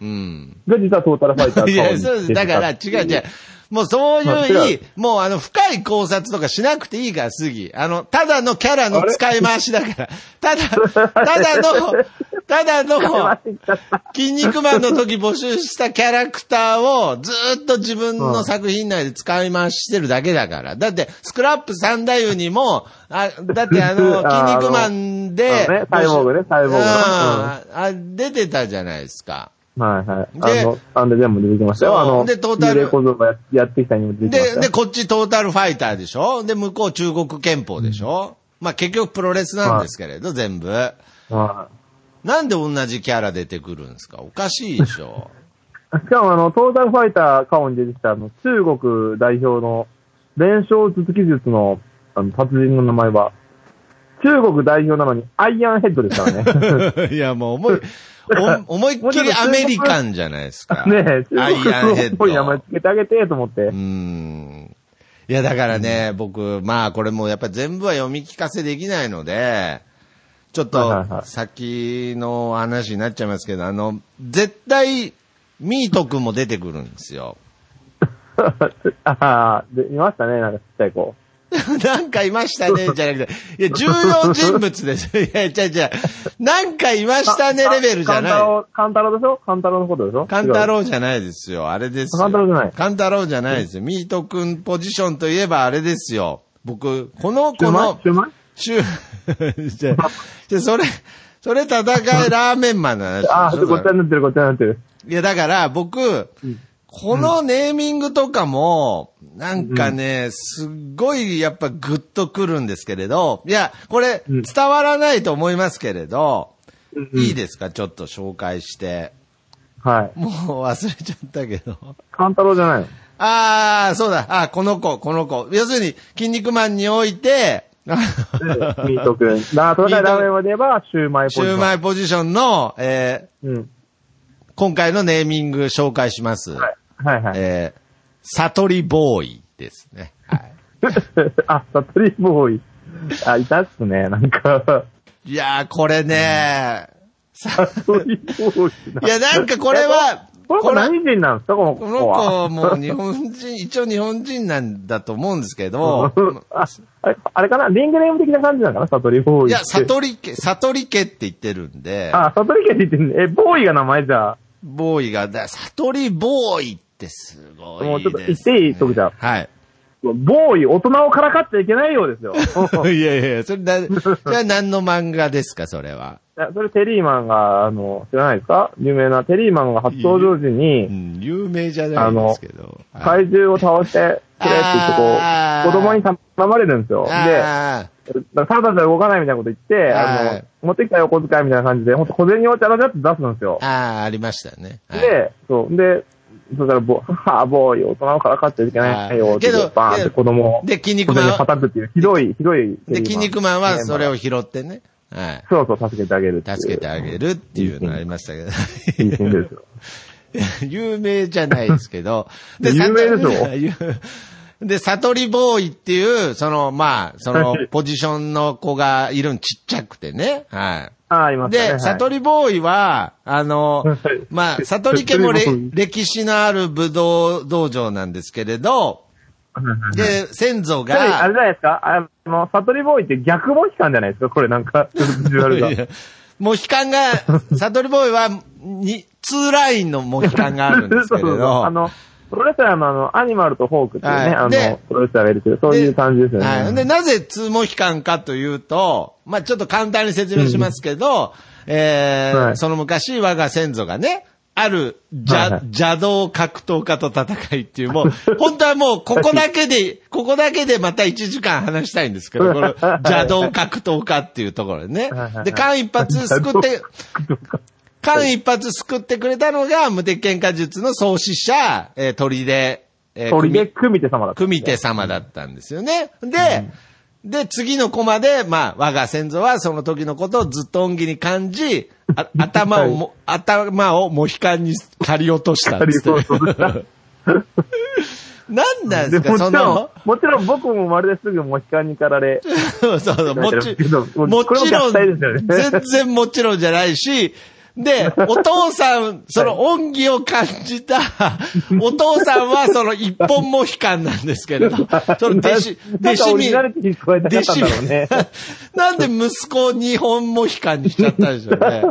Speaker 3: が実はトータルファイター
Speaker 1: いや、そうです。だから、違う違う。もうそういういい、もうあの、深い考察とかしなくていいから、杉。あの、ただのキャラの使い回しだから。ただ、ただの、ただの、筋肉マンの時募集したキャラクターをずーっと自分の作品内で使い回してるだけだから。だって、スクラップ三太夫にも、あ、だってあの、筋肉マンで、
Speaker 3: ね、サイボーグね、サイボーグ、うん。
Speaker 1: あ、出てたじゃないですか。
Speaker 3: はいはい。で、あの、アンデでも出てきましたよ。あの、で、トータル。小僧がやってきたにも出てきました。
Speaker 1: で、で、こっちトータルファイターでしょで、向こう中国憲法でしょ、うん、まあ結局プロレスなんですけれど、はい、全部。はい。なんで同じキャラ出てくるんですかおかしいでしょ
Speaker 3: しかもあの、トータルファイターカオに出てきたあの、中国代表の連勝続き術の、あの、達人の名前は、中国代表なのにアイアンヘッドですからね。
Speaker 1: いや、もう思い、お思いっきりアメリカンじゃないですか。
Speaker 3: ねえ、アイアンヘッド。っぽい名前つけてあげて、と思って。う
Speaker 1: ん。いや、だからね、僕、まあ、これもやっぱり全部は読み聞かせできないので、ちょっと、先の話になっちゃいますけど、あの、絶対、ミート君も出てくるんですよ。
Speaker 3: ああ、いましたね、なんかちっちゃい子。
Speaker 1: なんかいましたね、じゃなくて。いや、重要人物です。いや、違う違う。なんかいましたね、レベルじゃない。
Speaker 3: カンタロウでしょカンタロウのことでしょ
Speaker 1: カンタロウじゃないですよ。あれですよ。
Speaker 3: カンタロウじゃない。
Speaker 1: カンタロウじゃないですよ。ミート君ポジションといえばあれですよ。僕、この子の、
Speaker 3: シューマイ
Speaker 1: シュー、じゃ、じゃ、それ、それ戦いラーメンマンの話。
Speaker 3: ああ、ごっちゃになってる、ごっちゃになってる。
Speaker 1: いや、だから僕、うんこのネーミングとかも、なんかね、すっごいやっぱグッとくるんですけれど、いや、これ伝わらないと思いますけれど、いいですかちょっと紹介して。
Speaker 3: はい。
Speaker 1: もう忘れちゃったけど。
Speaker 3: カンタロウじゃないの
Speaker 1: ああ、そうだ。あこの子、この子。要するに、筋肉マンにおいて、
Speaker 3: ミート君。ラートラーメンまで言えば、シューマイポジション。
Speaker 1: シューマイポジションの、えーうん、今回のネーミング紹介します。はい。
Speaker 3: はいはい。
Speaker 1: えー、悟りボーイですね。はい。
Speaker 3: あ、サトリボーイ。あ、いたっすね、なんか。
Speaker 1: いやー、これね
Speaker 3: サトリボーイ。
Speaker 1: いや、なんかこれは、
Speaker 3: この子何人なんですか、この子
Speaker 1: この
Speaker 3: は。
Speaker 1: 子も日本人、一応日本人なんだと思うんですけど、
Speaker 3: ああれ、あれかなリングネーム的な感じなのかなサトリボーイ。
Speaker 1: いや、サトリ家、サトリ家って言ってるんで、
Speaker 3: あ、サトリ家って言ってるんで、え、ボーイが名前じゃあ。
Speaker 1: ボーイが、だサトリボーイってすごいです、ね。
Speaker 3: もうちょっと言っていいとくじゃん。
Speaker 1: はい。
Speaker 3: ボーイ、大人をからかっちゃいけないようですよ。
Speaker 1: いやいやいや、それな、それは何の漫画ですか、それは。
Speaker 3: いや、それテリーマンが、あの、知らないですか有名なテリーマンが初登場時に、
Speaker 1: うん、有名じゃないですけど。
Speaker 3: 怪獣を倒してくれって言って、こう、子供に頼まれるんですよ。で、サラダじゃ動かないみたいなこと言って、あの、持ってきたよ、小遣いみたいな感じで、ほんと小銭をチャラチャって出すんですよ。
Speaker 1: ああ、ありましたね。
Speaker 3: はい、で、そう、で、そしたら、ぼ、はぁ、ボーイ、大人をからかっちゃいけないよ、ってバーンって子供を、
Speaker 1: で、筋肉マン
Speaker 3: を叩くっていう、ひどい、ひどい。
Speaker 1: で、筋肉マンはそれを拾ってね。
Speaker 3: はい。そうそう、助けてあげるっていう。
Speaker 1: 助けてあげるっていうのがありましたけど。
Speaker 3: いいシーンですよ。
Speaker 1: 有名じゃないですけど。
Speaker 3: で、有名でしょ
Speaker 1: で、サトリボーイっていう、その、まあ、その、ポジションの子がいるんちっちゃくてね。はい。
Speaker 3: ああ、いますね。
Speaker 1: で、サトリボーイは、あの、まあ、サトリ家も歴史のある武道道場なんですけれど、で、先祖が、
Speaker 3: あれじゃないですかあの、サトリボーイって逆モヒカンじゃないですかこれなんか、ビジュアルが。
Speaker 1: モヒカンが、サトリボーイは、に、ツーラインのモヒカンがあるんですけれど、そうそうそうあの、
Speaker 3: プロレスラーのあの、アニマルとフォークっていうね、はい、あの、プロレスラーがいるけど、そういう感じですよね。
Speaker 1: はい。で、なぜツーモヒカンかというと、まあちょっと簡単に説明しますけど、うん、えーはい、その昔我が先祖がね、ある邪、はいはい、邪道格闘家と戦いっていう、もう、本当はもうここだけで、ここだけでまたいちじかん話したいんですけど、この邪道格闘家っていうところでね。で、間一髪救って、間一髪救ってくれたのが、無敵喧嘩術の創始者、えー、鳥で、
Speaker 3: えー、鳥で組手様だった、
Speaker 1: ね。組手様だったんですよね。で、うん、で、次のコマで、まあ、我が先祖はその時のことをずっと恩義に感じ、あ頭をも、はい、頭をモヒカンに刈り落としたんですよ。何なんですか、
Speaker 3: も
Speaker 1: その。
Speaker 3: もちろん僕もまるですぐモヒカンに駆られ。
Speaker 1: そうそう、もちろん、もちろん、全然もちろんじゃないし、で、お父さん、その恩義を感じた、お父さんはその一本モヒカンなんですけれど、その弟子、弟子に、弟子に、なんで息子を二本モヒカンにしちゃったんでしょうね。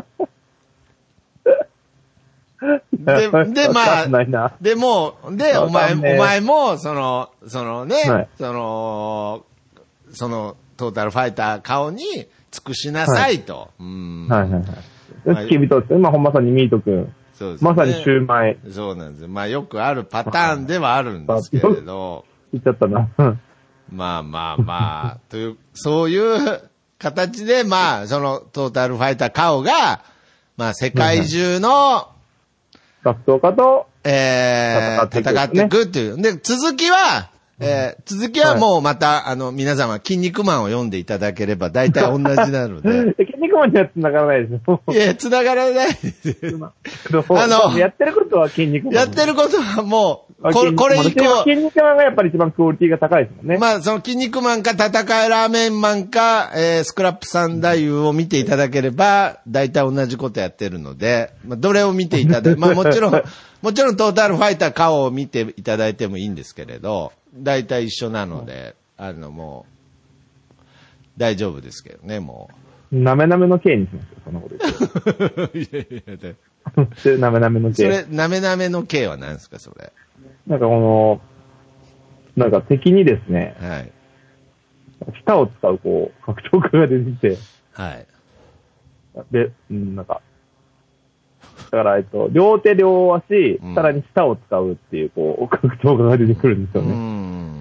Speaker 1: で、で、まあ、でも、で、お前、お前も、その、そのね、はい、その、その、トータルファイター顔に尽くしなさいと。はい、うん
Speaker 3: はいはいはい。付き人です。まあ、ほんまさにミート君。そうですね。まさにシューマイ。
Speaker 1: そうなんですよ。まあ、よくあるパターンではあるんですけれど。
Speaker 3: 言っちゃったな。
Speaker 1: まあまあまあ、という、そういう形で、まあ、そのトータルファイター顔が、まあ、世界中の、
Speaker 3: 格闘家と、
Speaker 1: えー、戦っていくっていう。で、続きは、えー、続きはもうまた、はい、あの、皆様、筋肉マンを読んでいただければ大体同じなので。
Speaker 3: 筋肉マンには繋がらないですよ。
Speaker 1: いや、繋がらないですよ。
Speaker 3: あの、やってることは筋肉マン。
Speaker 1: やってることはもう、これ、これ以降。
Speaker 3: 筋肉マンがやっぱり一番クオリティが高いですもんね。
Speaker 1: まあ、その筋肉マンか戦いラーメンマンか、えー、スクラップサンダーユーを見ていただければ、大体同じことやってるので、まあ、どれを見ていただいまあもちろん、もちろんトータルファイター顔を見ていただいてもいいんですけれど、大体一緒なので、あのもう、大丈夫ですけどね、も
Speaker 3: う。なめなめの刑にしますよ、そのこと言って。いやいやいや、なめなめの刑。
Speaker 1: それ、なめなめの刑は何ですか、それ。
Speaker 3: なんかこの、なんか敵にですね、はい。舌を使う、こう、格闘家が出てきて、はい。で、うん、なんか、だから、えっと、両手両足、うん、さらに舌を使うっていう、こう、格闘家が出てくるんですよね。うん。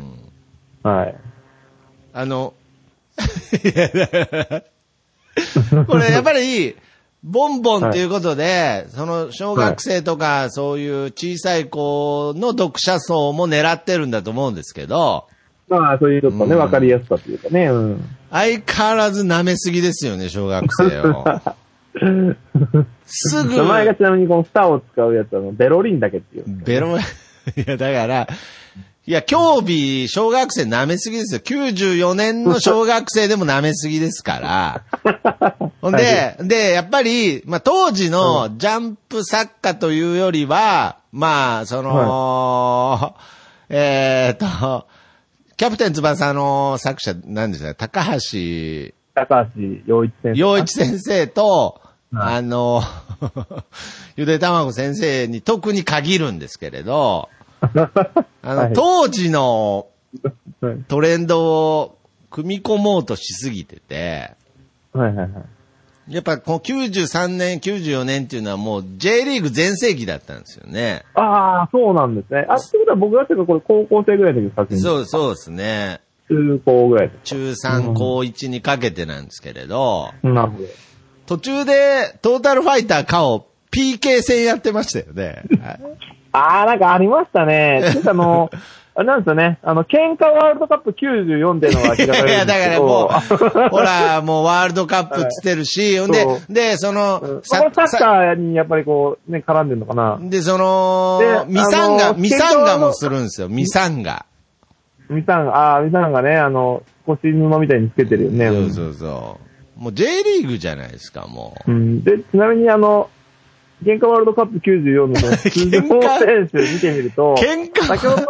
Speaker 3: はい。
Speaker 1: あの、これやっぱり、ボンボンっていうことで、はい、その小学生とかそういう小さい子の読者層も狙ってるんだと思うんですけど。
Speaker 3: まあ、そういうちょっとね、わ、うん、かりやすさというかね、うん。
Speaker 1: 相変わらず舐めすぎですよね、小学生を。すぐ。
Speaker 3: 名前がちなみにこの舌を使うやつは、ベロリンだけっていう。
Speaker 1: ベロ、いや、だから、 いや、競技、小学生舐めすぎですよ。きゅうじゅうよねんの小学生でも舐めすぎですから。ほんで、はい、で、やっぱり、まあ、当時のジャンプ作家というよりは、まあ、その、はい、えーっと、キャプテン翼の作者、なんですか、高橋、
Speaker 3: 高橋陽一先生。
Speaker 1: 陽一先生と、はい、あの、ゆでたまご先生に特に限るんですけれど、あの、はい、当時のトレンドを組み込もうとしすぎてて、
Speaker 3: はいはいはい。
Speaker 1: やっぱこのきゅうじゅうさんねん、きゅうじゅうよねんっていうのはもう J リーグ全盛期だったんですよね。
Speaker 3: ああ、そうなんですね。あ、ってことは僕がこれ高校生ぐらいの時の作品ですか？そう、
Speaker 1: そうですね。
Speaker 3: 中高ぐらいです。
Speaker 1: 中さん、高いちにかけてなんですけれど、
Speaker 3: うん、なるほど。
Speaker 1: 途中でトータルファイターカオ ピーケー 戦やってましたよね。
Speaker 3: ああ、なんかありましたね。ちょっとあの、あれなんですよね。あの、喧嘩ワールドカップきゅうじゅうよんでのが開かれるんですけど。いや、だからもう、
Speaker 1: ほら、もうワールドカップつってるし、ほんで、で、その、
Speaker 3: うん、サッカーにやっぱりこう、ね、絡んでるのかな。
Speaker 1: で、その、ミサンガ、ミサンガもするんですよ、ミサンガ。
Speaker 3: ミサンガ、ああ、ミサンガね、あの、腰布みたいにつけてるよね。
Speaker 1: そうそうそう。もう J リーグじゃないですか、もう。
Speaker 3: うん。で、ちなみにあの、喧嘩ワールドカップきゅうじゅうよんの出場選手見てみると、
Speaker 1: 喧嘩
Speaker 3: 先ほど、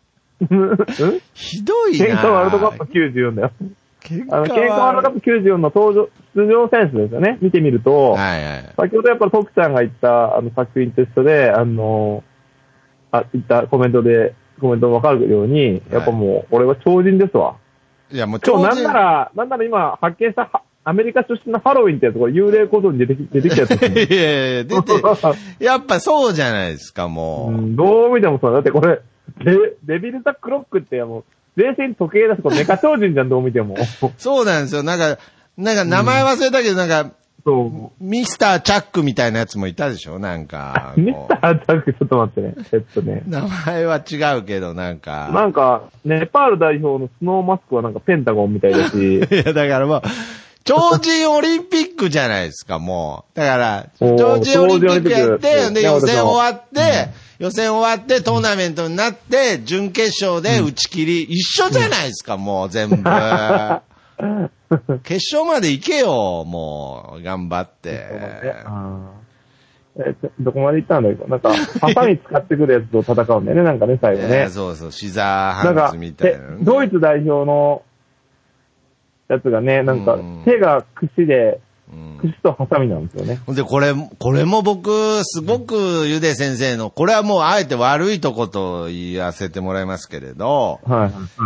Speaker 1: ひどいな。
Speaker 3: 喧嘩ワールドカップきゅうじゅうよんだよ。
Speaker 1: 喧嘩
Speaker 3: あの、喧嘩ワールドカップきゅうじゅうよんの登場、出場選手ですよね。見てみると、
Speaker 1: はいはい、
Speaker 3: 先ほどやっぱり徳ちゃんが言ったあの作品と一緒で、あの、あ、言ったコメントで、コメントもわかるように、やっぱもう、俺は超人ですわ。
Speaker 1: いやもう超人。
Speaker 3: 今日なんなら、なんなら今発見したアメリカ出身のハロウィンってやつ、これ幽霊小僧に出てき、出てきたやつです、
Speaker 1: ね。いやいや、出て、やっぱそうじゃないですか、もう。
Speaker 3: うん、どう見てもそう。だってこれ、デ、デビルザクロックってもう、全身時計出すとメカ超人じゃん、どう見ても。
Speaker 1: そうなんですよ。なんか、なんか名前忘れたけど、なんか、
Speaker 3: そう。
Speaker 1: ミスターチャックみたいなやつもいたでしょなんか。
Speaker 3: ミスターチャック、ちょっと待ってね。えっとね。
Speaker 1: 名前は違うけど、なんか。
Speaker 3: なんか、ネパール代表のスノーマスクはなんかペンタゴンみたいだし。
Speaker 1: いや、だからもう、超人オリンピックじゃないですか、もう。だから、超人オリンピックやって、で、予選終わって、予選終わってトーナメントになって、準決勝で打ち切り、一緒じゃないですか、もう全部。決勝まで行けよ、もう、頑張って。
Speaker 3: え、どこまで行ったんだけど、なんか、ハサミ使ってくるやつと戦うんだよね、なんかね、最後ね。
Speaker 1: そうそう、シザーハンズみたいな、ね。
Speaker 3: ドイツ代表のやつがね、なんか、手が櫛で、櫛とハサミなんですよね。
Speaker 1: で、これ、これも僕、すごくゆで先生の、これはもうあえて悪いとこと言わせてもらいますけれど、
Speaker 3: はいはい、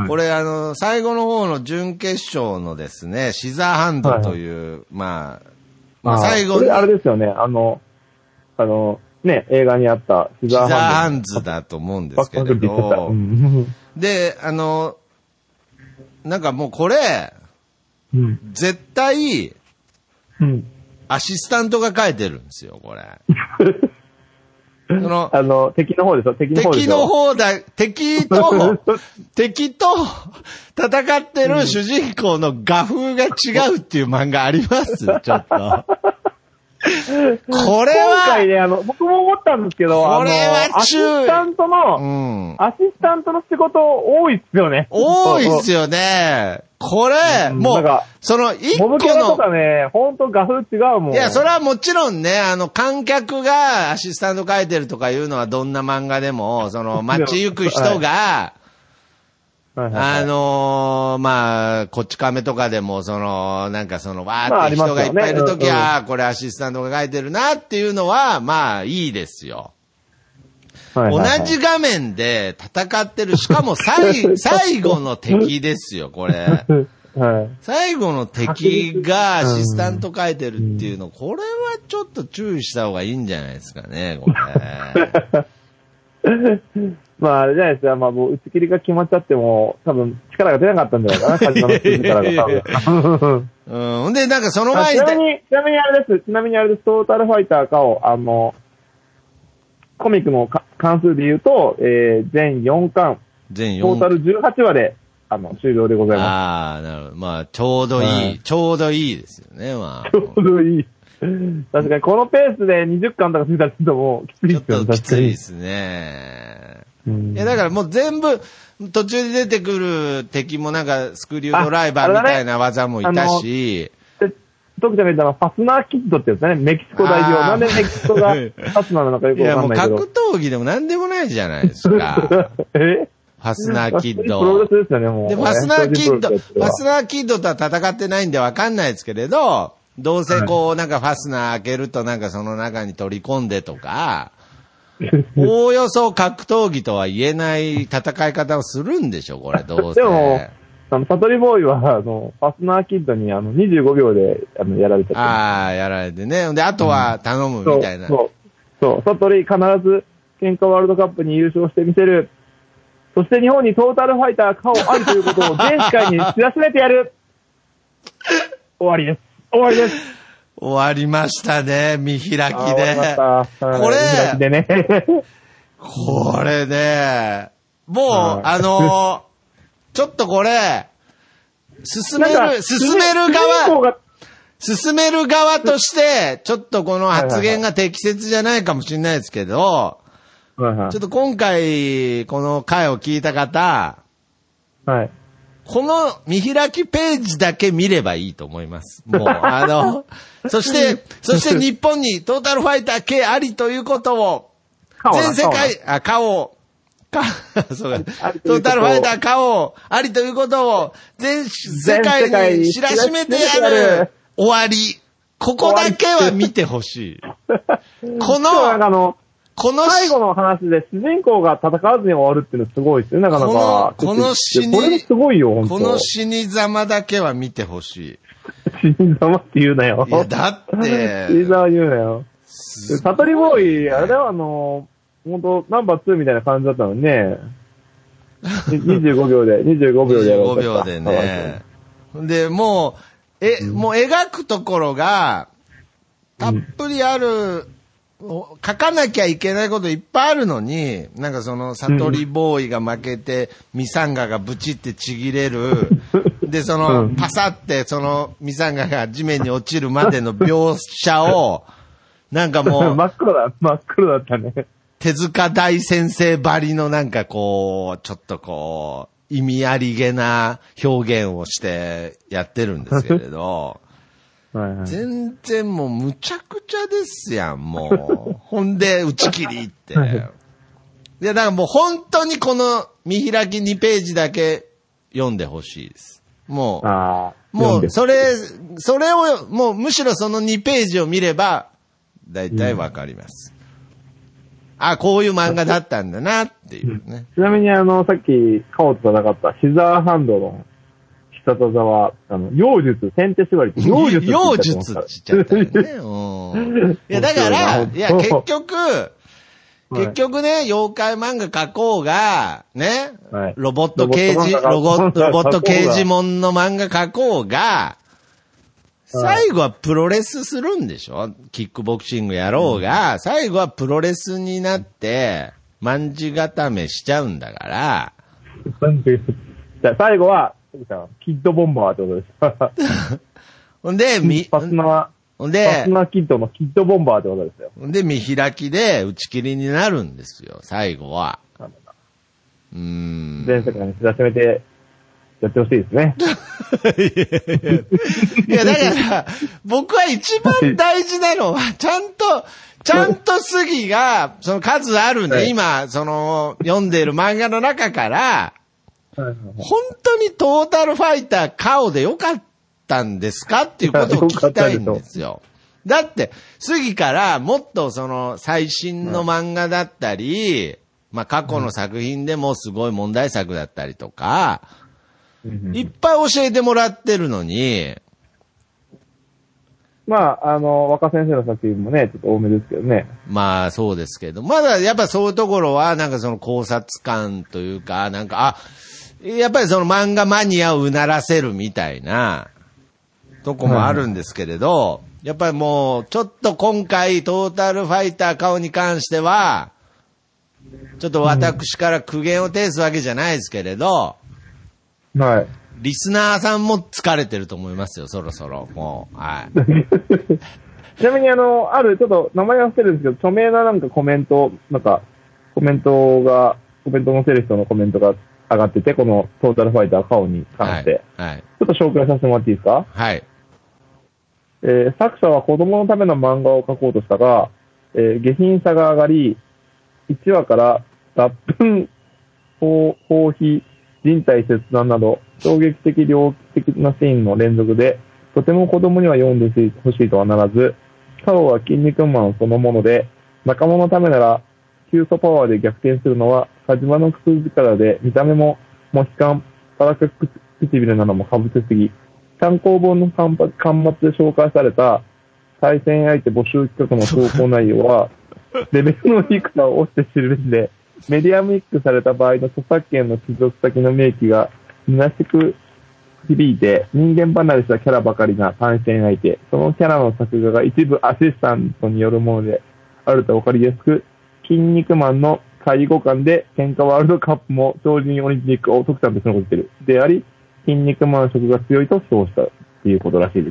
Speaker 1: これあの、最後の方の準決勝のですね、シザーハンドという、はい、まあ、まあ最後に。
Speaker 3: これあれですよね、あの、あの、ね、映画にあった
Speaker 1: シザーハンズだと思うんですけれど、で、あの、なんかもうこれ、うん、絶対、
Speaker 3: うん、
Speaker 1: アシスタントが書いてるんですよ、これ。その、
Speaker 3: あの、敵の方ですよ、敵の方ですよ。
Speaker 1: 敵の方だ、敵と、敵と戦ってる主人公の画風が違うっていう漫画ありますちょっと。これは、
Speaker 3: 今回ね、あの、僕も思ったんですけど、
Speaker 1: これは
Speaker 3: アシスタントの、うん、アシスタントの仕事多いっすよね。
Speaker 1: 多いっすよね。これ、うん、もう、その一個の。モブキャラ
Speaker 3: とかね、ほんと画風違うもん。
Speaker 1: いや、それはもちろんね、あの、観客がアシスタント書いてるとかいうのはどんな漫画でも、その、街行く人が、はいはいはいはい、あのー、まあ、こっち亀とかでも、その、なんかその、わーって人がいっぱいいるときは、まあねうんうん、これアシスタントが書いてるなっていうのは、まあ、いいですよ。はいはいはい、同じ画面で戦ってる、しかも最、最後の敵ですよ、これ。はい、最後の敵がアシスタント書いてるっていうの、これはちょっと注意した方がいいんじゃないですかね、これ。
Speaker 3: まあ、あれじゃないですか。まあ、もう打ち切りが決まっちゃっても、多分力が出なかったんじゃないかな、カジノの力が多分。
Speaker 1: うん。で、なんかその前に。
Speaker 3: ちなみに、ちなみにあれです。ちなみにあれです。トータルファイターかを、あの、コミックの関数で言うと、えー、全よんかん。
Speaker 1: 全よんかん。
Speaker 3: トータルじゅうはちわで、あの、終了でございます。
Speaker 1: ああ、なるほど。まあ、ちょうどいい、はい、ちょうどいいですよね、まあ。
Speaker 3: ちょうどいい。確かに、このペースでにじゅっかんとかついたらちょっともうきついですよね。
Speaker 1: ちょっときついですね。
Speaker 3: うん、
Speaker 1: いや、だからもう全部、途中で出てくる敵もなんかスクリュードライバーみたいな技もいたし、
Speaker 3: トキちゃんが言ったのはファスナーキッドってやつだね。メキシコ代表。なんでメキシコがファスナーなのかよくわかんないけど。
Speaker 1: いやもう格闘技でもなんでもないじゃないですか。
Speaker 3: え
Speaker 1: ファスナーキッド。
Speaker 3: プロレスですよね、もう。
Speaker 1: で、ファスナーキッド、ファスナーキッドとは戦ってないんでわかんないですけれど、どうせこうなんかファスナー開けるとなんかその中に取り込んでとか、おおよそ格闘技とは言えない戦い方をするんでしょ、これ、どうせ。
Speaker 3: でも、あの、サトリボーイは、あの、ファスナーキッドに、あの、にじゅうごびょうで、あの、やられてた。
Speaker 1: ああ、やられてね。で、あとは頼むみたいな。
Speaker 3: うん、そう、そう。サトリ必ず、喧嘩ワールドカップに優勝してみせる。そして日本にトータルファイター顔ありということを全世界に知らしめてやる。終わりです。終わりです。
Speaker 1: 終わりましたね、見開きで。これ、
Speaker 3: 見開きでね、
Speaker 1: これね、もう、あのー、ちょっとこれ、進める、進める側、進める側として、ちょっとこの発言が適切じゃないかもしれないですけど、はいはいはい、ちょっと今回、この回を聞いた方、
Speaker 3: はい、
Speaker 1: この見開きページだけ見ればいいと思います。もう、あの、そして、そして日本にトータルファイター系ありということを、全世界、あ、顔、そうか。トータルファイター顔ありということを全世界に知らしめてやる終わり。ここだけは見てほしい。この、この
Speaker 3: 最後の話で主人公が戦わずに終わるっていうのすごいですよね、なかなか。
Speaker 1: この、この死に、
Speaker 3: これすごいよ、本当。
Speaker 1: この死に様だけは見てほしい。
Speaker 3: 死に様って言うなよ。
Speaker 1: いや、だって。
Speaker 3: 死に様言うなよ。サトリボーイ、あれはあの、本当ナンバーツーみたいな感じだったのにね。にじゅうごびょうで、にじゅうごびょうでやろうと。
Speaker 1: にじゅうごびょうでね。で、もう、え、もう描くところが、たっぷりある、書かなきゃいけないこといっぱいあるのに、なんかその、サトリボーイが負けて、ミサンガがブチってちぎれる。で、その、パサって、その、ミサンガが地面に落ちるまでの描写を、なんかもう、
Speaker 3: 真っ黒だ、真っ黒だったね。
Speaker 1: 手塚大先生ばりのなんかこう、ちょっとこう、意味ありげな表現をしてやってるんですけれど、はいはい、全然もうむちゃくちゃですやん、もう。ほんで、打ち切りって。いや、だからもう本当にこの見開きにページだけ読んでほしいです。もう、あもうそれ、それを、もうむしろそのにページを見れば、だいたいわかります。うんあ、こういう漫画だったんだなっていうね。
Speaker 3: ちなみにあの、さっき、カオと戦ったシザーハンドの必殺技は、あの、妖術、先手縛りって妖術って言っ
Speaker 1: 妖術って言っちゃったよね。うん。いや、だから、いや、結局、結局ね、妖怪漫画描こうが、ね、はい、ロボット刑事、ロボット、ロボット刑事もんの漫画描こうが、最後はプロレスするんでしょ？キックボクシングやろうが、最後はプロレスになって、卍固めしちゃうんだから。
Speaker 3: じゃあ最後は、キッドボンバーってことです。
Speaker 1: ほんで、み、
Speaker 3: パスナー、
Speaker 1: で、
Speaker 3: パスナーキッドのキッドボンバーってことですよ。
Speaker 1: で、見開きで打ち切りになるんですよ、最後は。うーん。
Speaker 3: 全世界に知らしめて、やってほしいですね。
Speaker 1: いや、だから、僕は一番大事なのは、ちゃんと、ちゃんと杉が、その数あるね、はい、今、その、読んでいる漫画の中から、本当にトータルファイター顔でよかったんですかっていうことを聞きたいんですよ。だって、杉からもっとその、最新の漫画だったり、まあ過去の作品でもすごい問題作だったりとか、いっぱい教えてもらってるのに。
Speaker 3: まあ、あの、若先生の作品もね、ちょっと多めですけどね。
Speaker 1: まあ、そうですけど。まだ、やっぱそういうところは、なんかその考察感というか、なんか、あ、やっぱりその漫画マニアをうならせるみたいな、とこもあるんですけれど、うん、やっぱりもう、ちょっと今回、トータルファイター顔に関しては、ちょっと私から苦言を呈すわけじゃないですけれど、
Speaker 3: はい。
Speaker 1: リスナーさんも疲れてると思いますよ、そろそろ。もう、はい。
Speaker 3: ちなみにあの、ある、ちょっと名前忘れるんですけど、著名ななんかコメント、なんか、コメントがコメント載せる人のコメントが上がってて、このトータルファイターカオに関して。はい。はい、ちょっと紹介させてもらっていいですか？
Speaker 1: はい。
Speaker 3: えー、作者は子供のための漫画を描こうとしたが、えー、下品さが上がり、いちわから脱粉、放棄、人体切断など、衝撃的猟奇的なシーンの連続で、とても子供には読んでほしいとはならず、カオは筋肉マンそのもので、仲間のためなら、急速パワーで逆転するのは、カジマの薬力で、見た目も、モヒカン、パラク唇なども被せすぎ、単行本の端末で紹介された、対戦相手募集企画の投稿内容は、レベルの低さを押して知るべしで、メディアミックされた場合の著作権の帰属先の明記が、虚しく響いて、人間離れしたキャラばかりな対戦相手、そのキャラの作画が一部アシスタントによるものであると分かりやすく、筋肉マンの介護官で喧嘩ワールドカップも超人オリンピックを特産として残っている。であり、筋肉マン色が強いと評したっていうことらしいです。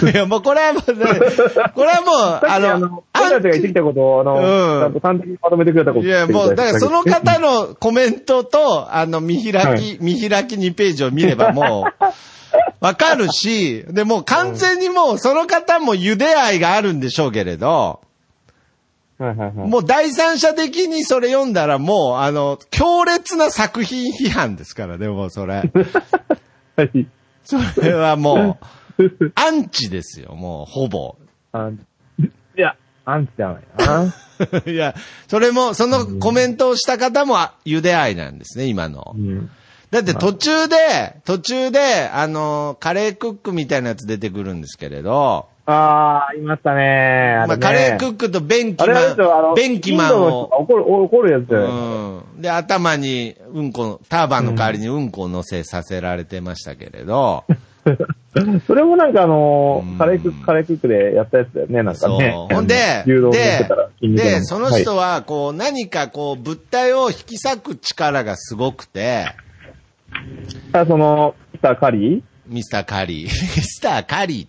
Speaker 1: いや、もうこれはもう、ね、これはもう、あの、
Speaker 3: あの、僕たちが言ってきたことを、あの、うん、ちゃんと端的にまとめてくれたこと。
Speaker 1: いや、もう、だからその方のコメントと、あの、見開き、はい、見開きにページを見ればもう、わかるし、で、もう完全にもう、その方もゆで愛があるんでしょうけれど、
Speaker 3: はいはいはい、
Speaker 1: もう第三者的にそれ読んだらもう、あの、強烈な作品批判ですからね、もうそれ。
Speaker 3: はい。
Speaker 1: それはもう、アンチですよ、もう、ほぼ。
Speaker 3: あいや、アンチじゃないな。
Speaker 1: いや、それも、そのコメントをした方もゆで愛なんですね、今の。うん、だって途中で、途中で、あの、カレークックみたいなやつ出てくるんですけれど、
Speaker 3: ああ、いましたね。あれね、
Speaker 1: まあ、カレークックとベンキマン、ベンキマンを。
Speaker 3: 怒る、怒るやつだよ、
Speaker 1: うん。で、頭にうんこ、ターバンの代わりにうんこを乗せさせられてましたけれど。
Speaker 3: それもなんかあのー、カレークック、カレークックでやったやつだよね、なんかね。
Speaker 1: そう。ほんで、で、で、その人は、こう、何かこう、物体を引き裂く力がすごくて。
Speaker 3: あ、その、ミスターカリー
Speaker 1: ミスターカリー。ミスターカリーって。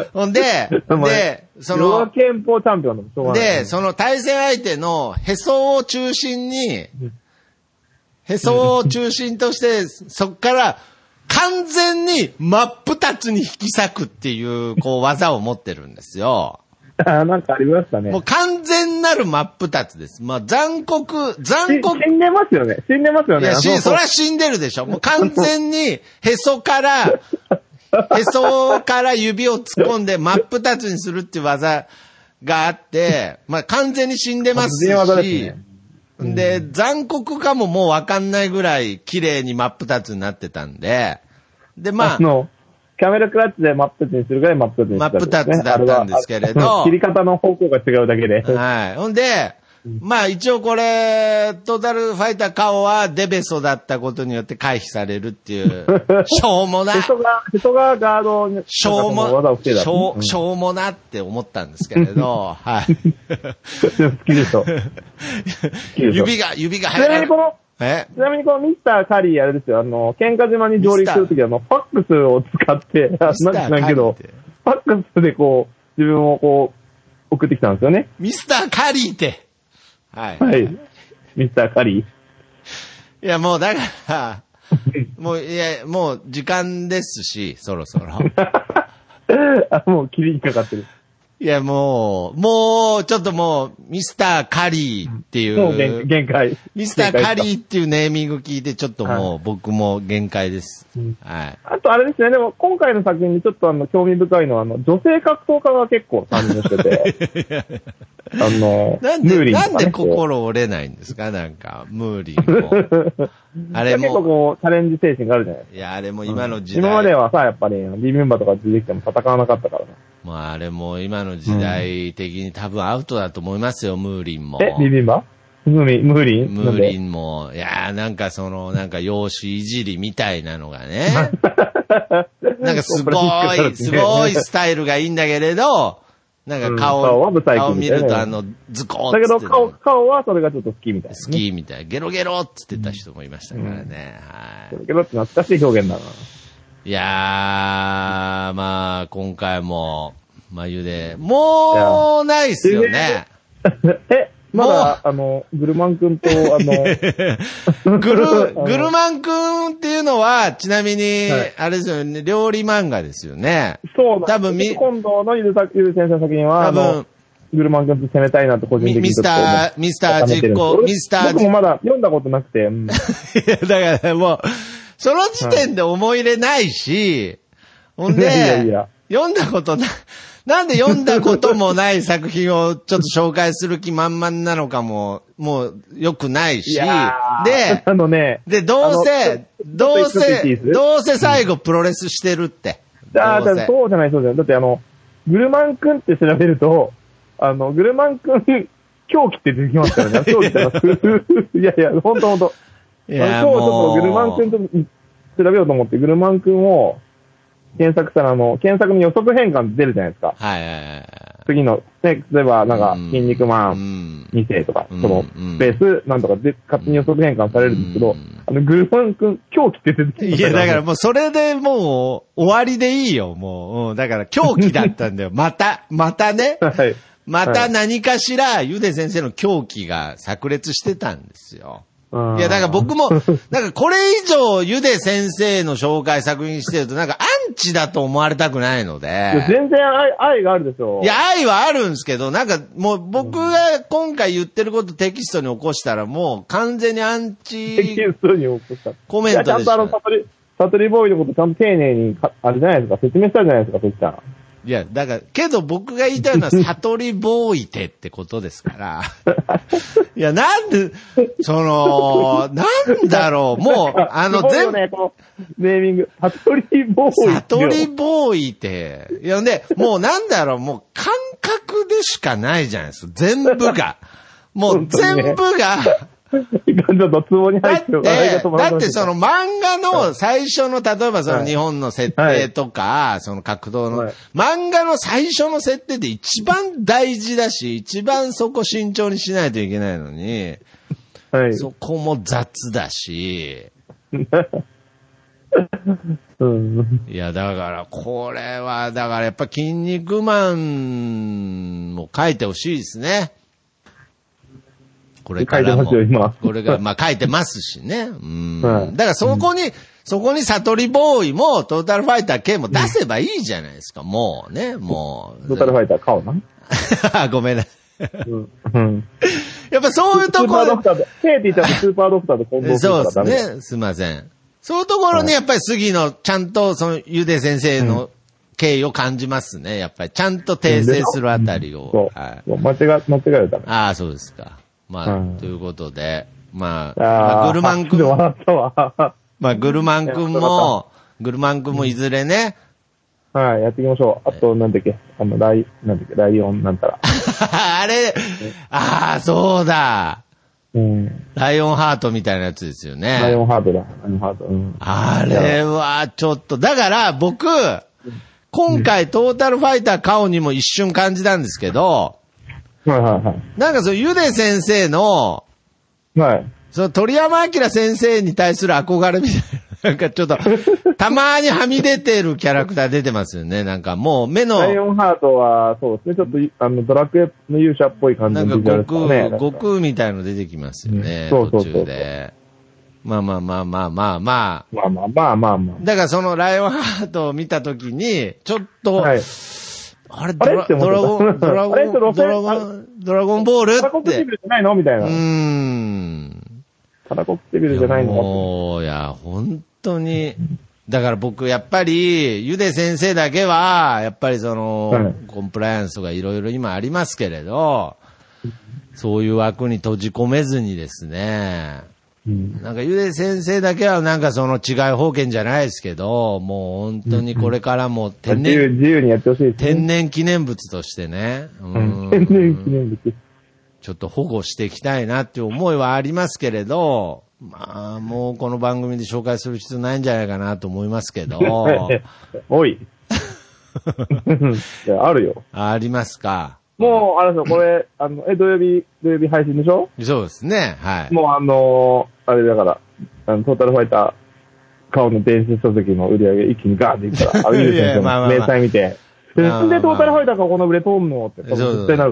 Speaker 1: ほんで、で、その、
Speaker 3: 憲法チャンピオンの
Speaker 1: で、その対戦相手のへそを中心に、へそを中心として、そっから完全に真っ二つに引き裂くっていう、こう、技を持ってるんですよ。
Speaker 3: あ、なんかありましたね。
Speaker 1: もう完全なる真っ二つです。まあ、残酷、残酷。
Speaker 3: 死んでますよね。死んでますよね。
Speaker 1: いや、死ん、それは死んでるでしょ。もう完全に、へそから、へそから指を突っ込んで真っ二つにするっていう技があって、まあ、完全に死んでますし、で、ね、で、残酷かももうわかんないぐらい綺麗に真っ二つになってたんで、で、まあ、
Speaker 3: あのキャメルクラッチで真っ二つにするぐらい真っ二つにした、ね。
Speaker 1: 真っ二つだったんですけれど。
Speaker 3: 切り方の方向が違うだけで。
Speaker 1: はい。ほんで、まあ一応これ、トータルファイターカオはデベソだったことによって回避されるっていう、しょうもな。
Speaker 3: 人が、人がガードを、
Speaker 1: しょうも、しょう、しょうもなって思ったんですけれど、はい。
Speaker 3: 好きでしょ。
Speaker 1: 指が、指が入らない。
Speaker 3: えちなみにこのミスターカリーあれですよ、あの、喧嘩島に上陸するときは、あの、ファックスを使って、なんだけど、ファックスでこう、自分をこう、送ってきたんですよね。
Speaker 1: ミスターカリーって。はい。
Speaker 3: はい。ミスターカリー。
Speaker 1: いや、もうだから、もう、いや、もう時間ですし、そろそろ。
Speaker 3: あ、もう切りにかかってる。
Speaker 1: いや、もう、もう、ちょっともう、ミスターカリーっていう。
Speaker 3: もう限界。
Speaker 1: ミスターカリーっていうネーミング聞いて、ちょっともう、僕も限界です。はい。
Speaker 3: あとあれですね、でも今回の作品にちょっとあの、興味深いのは、あの、女性格闘家が結構参入してて。あの、
Speaker 1: なんで、ムーリン、ね、なんで心折れないんですかなんか、ムーリンも。あれも。
Speaker 3: 結構こう、チャレンジ精神があるじゃないですか。
Speaker 1: いや、あれも今の時代。
Speaker 3: 今まではさ、やっぱり、ビビンバとか出てきても戦わなかったからね。
Speaker 1: まあ、あれも今の時代的に多分アウトだと思いますよ、ムーリンも。
Speaker 3: え、ビビンバムーリンムーリン
Speaker 1: ムーリンも。いやー、なんかその、なんか容姿いじりみたいなのがね。なんかすごい、すごいスタイルがいいんだけれど、なんか顔、うん、顔は顔見るとあの、ズコーって。
Speaker 3: だけど顔、顔はそれがちょっと好きみたいな、ね。
Speaker 1: 好きみたいな。ゲロゲロって言ってた人もいましたからね。うん、はい。
Speaker 3: ゲロゲロって懐かしい表現だな。
Speaker 1: いやー、まあ、今回も、眉で、もう、ないっすよね。
Speaker 3: え、 まだ、あの、グルマン君と、あの、
Speaker 1: グル、グルマン君っていうのは、ちなみに、はい、あれですよね、料理漫画ですよね。
Speaker 3: そうだ。
Speaker 1: 多分み、
Speaker 3: 今度のゆでゆで先生の作品は、多分、グルマン君と攻めたいなと個人的に
Speaker 1: ミスター、ミスター実行、ミスター
Speaker 3: 僕もまだ読んだことなくて。うん、
Speaker 1: いや、だからもう、その時点で思い入れないし、はい、ほんで、いやいや読んだことな、なんで読んだこともない作品をちょっと紹介する気満々なのかも、もう良くないし、で、
Speaker 3: あのね、
Speaker 1: で、どうせ、どうせ、どうせ最後プロレスしてるって。
Speaker 3: ああ、そうじゃない、そうじゃない。だってあの、グルマン君って調べると、あの、グルマン君、狂気って出てきますからね。狂気っていやいや、ほんとほんと。いや、今日ちょっとグルマン君と調べようと思って、グルマン君を検索したら、あの、検索に予測変換出るじゃないですか。
Speaker 1: はいはいはい。
Speaker 3: 次の、ね、例えば、なんか、筋肉マンに世とか、その、スペース、なんとかで、勝手に予測変換されるんですけど、あの、グルマン君、狂気って出てきてる。
Speaker 1: いや、だからもうそれでもう、終わりでいいよ、もう。うん、だから、狂気だったんだよ。また、またね。はい。また何かしら、ゆで先生の狂気が炸裂してたんですよ。いや、だから僕も、なんかこれ以上ゆで先生の紹介作品してると、なんかアンチだと思われたくないので。
Speaker 3: 全然愛、愛があるでしょ。
Speaker 1: いや、愛はあるんですけど、なんかもう僕が今回言ってることテキストに起こしたらもう完全にアンチ。
Speaker 3: テキストに起こした。
Speaker 1: コメントでした。
Speaker 3: ちゃんとあの、サトリ、サトリボーイのことちゃんと丁寧に、あれじゃないですか、説明したじゃないですか、そしたら。
Speaker 1: いや、だから、けど僕が言いたいのは、悟りボーイてってことですから。いや、なんで、その、なんだろう、もう、あの、全部、
Speaker 3: ね、このネーミング、悟りボーイ。
Speaker 1: 悟りボーイって、いや、で、もうなんだろう、もう感覚でしかないじゃないですか、全部が。もう全部が、
Speaker 3: ちょっとツボに入ってる。
Speaker 1: だって、だってその漫画の最初の、例えばその日本の設定とか、はい、その格闘の、はい、漫画の最初の設定で一番大事だし、一番そこ慎重にしないといけないのに、はい、そこも雑だし、うん、いや、だからこれは、だからやっぱ筋肉マンも書いてほしいですね。これからも。書いてますよ、今。これが、まあ書いてますしね。うん。はい、だからそこに、うん、そこに悟りボーイも、トータルファイター K も出せばいいじゃないですか、うん、もうね、もう。
Speaker 3: トータルファイター買おうな。
Speaker 1: ごめんな。うんうん、やっぱそういうところ。
Speaker 3: スーパードクターで、K って言っちゃうとスーパードクターで混同するからダメ。
Speaker 1: そうですね。すいません。そういうところにやっぱり杉の、ちゃんとそのゆで先生の敬意を感じますね。やっぱりちゃんと訂正するあたりを。
Speaker 3: そう。はい、間違、間違えるため。
Speaker 1: ああ、そうですか。まあ、うん、ということで、まあ、
Speaker 3: あ
Speaker 1: まあ、グルマン君も、
Speaker 3: ま
Speaker 1: あ、グルマン君も、グルマン君もいずれね。
Speaker 3: はい、やっていきましょう。あと、なんだっけ、あの、ライ、なんだっけ、ライオンなんたら。
Speaker 1: あれ、ああ、そうだ。
Speaker 3: うん。
Speaker 1: ライオンハートみたいなやつですよね。
Speaker 3: ライオンハートだ。ライオンハート。うん。
Speaker 1: あれは、ちょっと、だから、僕、今回、トータルファイター顔にも一瞬感じたんですけど、
Speaker 3: はいはいはい。
Speaker 1: なんかそのゆで先生の、
Speaker 3: はい。
Speaker 1: その鳥山明先生に対する憧れみたいな、なんかちょっと、たまにはみ出てるキャラクター出てますよね。なんかもう目の。
Speaker 3: ライオンハートは、そうですね。ちょっと、あの、ドラクエの勇者っぽい感じの、
Speaker 1: ね。なんか悟空、悟空みたいの出てきますよね。うん、そうそうそう途中で。まあまあまあまあまあま
Speaker 3: あ。まあまあまあまあまあ。
Speaker 1: だからそのライオンハートを見たときに、ちょっと、はい、あれドラ、
Speaker 3: ド
Speaker 1: ラゴン、ドラゴン、ドラゴン、ドラゴンボールって。タラコ
Speaker 3: 唇じゃないのみたいな。
Speaker 1: うーん。
Speaker 3: タラコ唇じゃないの
Speaker 1: もう、いや、本当に。だから僕、やっぱり、ゆで先生だけは、やっぱりその、はい、コンプライアンスとかいろいろ今ありますけれど、そういう枠に閉じ込めずにですね、うん、なんかゆで先生だけはなんかその違い保険じゃないですけど、もう本当にこれからも天然、
Speaker 3: うん、自由にやってほしいですね。
Speaker 1: 天然記念物としてね、
Speaker 3: うん、天然記念物。
Speaker 1: ちょっと保護していきたいなっていう思いはありますけれど、まあもうこの番組で紹介する必要ないんじゃないかなと思いますけど。
Speaker 3: おい。いや、あるよ。
Speaker 1: ありますか。
Speaker 3: もう、あれですよ、これ、あの、え、土曜日、土曜日配信でしょ？
Speaker 1: そうですね、はい。
Speaker 3: もうあのー、あれだから、あの、トータルファイター、顔の伝説書籍の売り上げ一気にガーンっていったら、あるゆう先生の明細見て、なんでトータルファイターがこの売れとんのって、絶対なるから。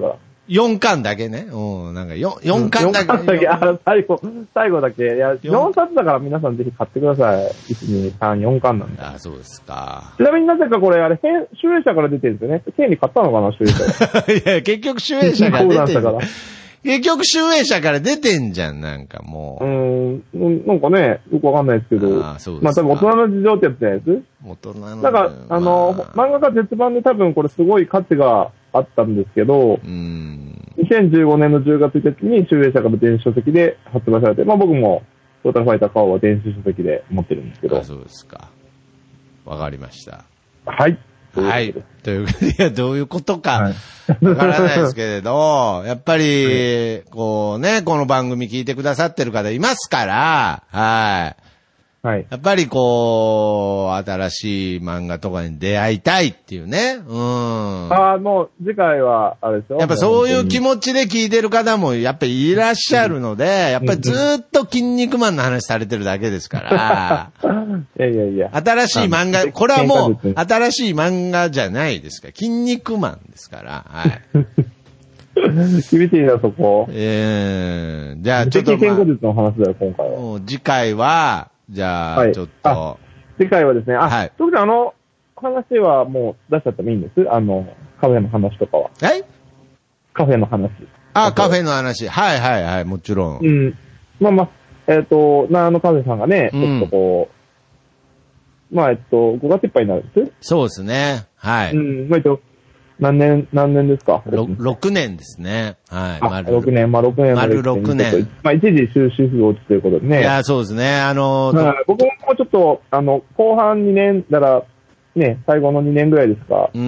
Speaker 3: よ
Speaker 1: んかんだけね。うん、なんかよん、よんかんだけ。
Speaker 3: よんかんだけ、あ、最後、最後だけ。いや、よんさつだから皆さんぜひ買ってください。いち、に、さん、よんかんなんで。
Speaker 1: あ、そうですか。
Speaker 3: ちなみになぜかこれ、あれ、集英社から出てるんですよね。権利買ったのかな、集英社が。
Speaker 1: いや、結局集英社から出てる。結局集英社から出てんじゃん、なんかもう。
Speaker 3: うーん、なんかね、よくわかんないですけど。あ、そうですか。まあ多分大人の事情ってやつやつ
Speaker 1: 大人の。
Speaker 3: なんか、あの、まあ、漫画家絶版で多分これすごい価値があったんですけど、うん。にせんじゅうごねんのじゅうがつついたちに集英社から電子書籍で発売されて、まあ僕もトータルファイター顔は電子書籍で持ってるんですけど。
Speaker 1: あ、そうですか。わかりました。
Speaker 3: はい。
Speaker 1: はい。ということで、いや、どういうことか、わからないですけれど、やっぱり、こうね、この番組聞いてくださってる方いますから、はい。はい。やっぱりこう、新しい漫画とかに出会いたいっていうね。うん。
Speaker 3: ああ、もう次回は、あれですよ。
Speaker 1: やっぱそういう気持ちで聞いてる方もやっぱりいらっしゃるので、やっぱりずっと筋肉マンの話されてるだけですから。
Speaker 3: いやいやいや。
Speaker 1: 新しい漫画、これはもう新しい漫画じゃないですから。筋肉マンですから。はい。
Speaker 3: 厳しいな、そこ。
Speaker 1: ええー、じゃあちょっと、まあ。
Speaker 3: 健康術の話だよ、今回は。
Speaker 1: もう次回は、じゃあ、はい、ちょっと。
Speaker 3: 次回はですね、あ、はい。特にあの、話はもう出しちゃってもいいんです？あの、カフェの話とかは。
Speaker 1: はい
Speaker 3: カフェの話。
Speaker 1: あ、カフェの話。はいはいはい、もちろん。
Speaker 3: うん。まあまあ、えっ、ー、と、なあのカフェさんがね、ちょっとこう、うん、まあえっと、ごがついっぱいになるんです？
Speaker 1: そうですね。はい。
Speaker 3: うん、まあえっと、何年、何年ですか？
Speaker 1: ろく 年ですね。はい。
Speaker 3: 丸ろくねん、まあろくねん
Speaker 1: 丸ろくねん。
Speaker 3: まあ一時終止符落ちということでね。
Speaker 1: いや、そうですね。あの
Speaker 3: ー、僕もちょっと、あの、後半にねんだら、ね、最後のにねんぐらいですか。うん。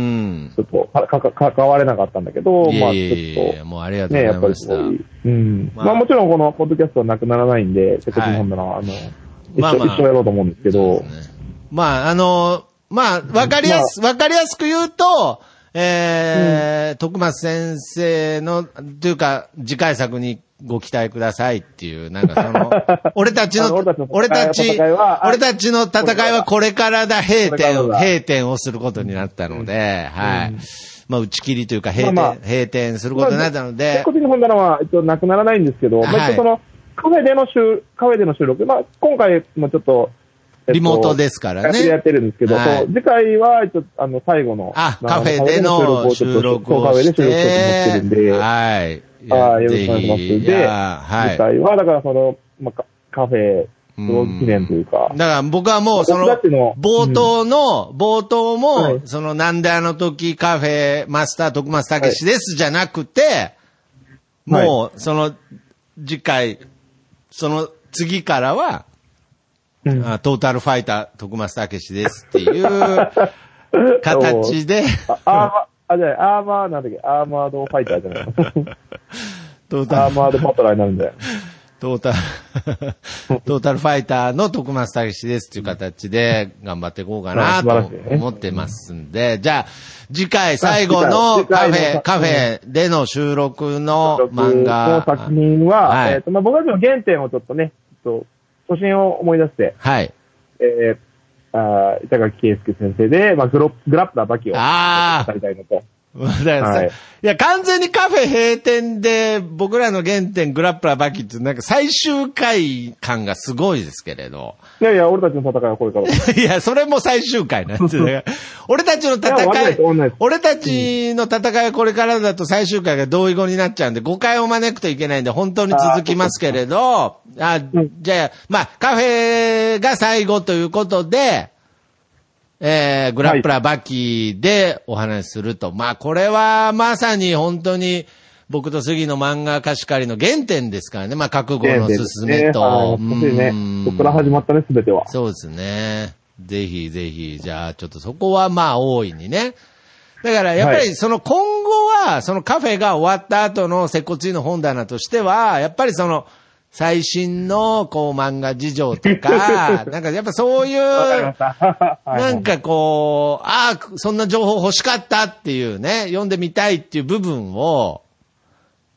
Speaker 3: ちょっと、か、か、か、関われなかったんだけど、
Speaker 1: まあちょっと。もうありがとうございました。ね、やっぱり
Speaker 3: うん。まあ、まあもちろんこのポッドキャストはなくならないんで、せっかく日本なら、あの、一緒、まあまあ、一緒やろうと思うんですけど。ね、
Speaker 1: まあ、あの、まあ、わかりやす、わ、まあ、かりやすく言うと、えー、うん、徳松先生の、というか、次回作にご期待くださいっていう、なんかその、俺たちの、俺たち、俺たちの戦いはこれからだ、閉店、閉店をすることになったので、うん、はい。うん、まあ、打ち切りというか、閉店、まあまあ、閉店することになったので。
Speaker 3: 個人の本棚は、一応なくならないんですけど、はい、まあ、その、カフェでの収、カフェでの収録、まあ、今回もちょっと、
Speaker 1: リモートですからね。
Speaker 3: やってるんですけど、はい、次回は、ちょっと、あの、最後の。
Speaker 1: あ、カフェでの収録をして。カフェで収録をしてるんで。はい。
Speaker 3: ああ、よろしくお願いします。で、はい、次回は、だからその、まあ、カフェ、の記念というか。
Speaker 1: だから僕はもう、その、冒頭の、冒頭も、その、なんであの時カフェマスター徳松武史ですじゃなくて、もう、その、次回、その次からは、うん、トータルファイター徳松武史ですっていう形で
Speaker 3: ああ、じゃあ、アーマーなんだっけ、アーマードファイターじゃないのトータルアーマードパトラーになるんだよ。
Speaker 1: トータル、トータルファイターの徳松武史ですっていう形で頑張っていこうかなと思ってますんで、じゃあ、次回最後のカフェ、カフェでの収録の漫画。
Speaker 3: の作品は、はい、えっ、ー、と、まあ、僕たちの原点をちょっとね、ちょっと初心を思い出して、
Speaker 1: はい。
Speaker 3: えー、あ板垣圭介先生で、まあ、グログラップラーバキを語りたいのと。
Speaker 1: はい、いや、完全にカフェ閉店で、僕らの原点グラップラーバキってなんか最終回感がすごいですけれど。
Speaker 3: いやいや、俺たちの戦いはこれから。
Speaker 1: いや、それも最終回なんですよ。俺たちの戦い、俺たちの戦いはこれからだと最終回が同意語になっちゃうんで、誤解を招くといけないんで、本当に続きますけれど、あ、じゃあ、まあ、カフェが最後ということで、えー、グラップラーバキでお話しすると。はい、まあ、これはまさに本当に僕と杉の漫画貸し借りの原点ですからね。まあ、覚悟の進めと。
Speaker 3: ね、ね、そこから始まったね、すべては。
Speaker 1: そうですね。ぜひぜひ、じゃあ、ちょっとそこはまあ、大いにね。だから、やっぱりその今後は、そのカフェが終わった後の接骨院の本棚としては、やっぱりその、最新の、こう、漫画事情とか、なんかやっぱそういう、なんかこう、ああ、そんな情報欲しかったっていうね、読んでみたいっていう部分を、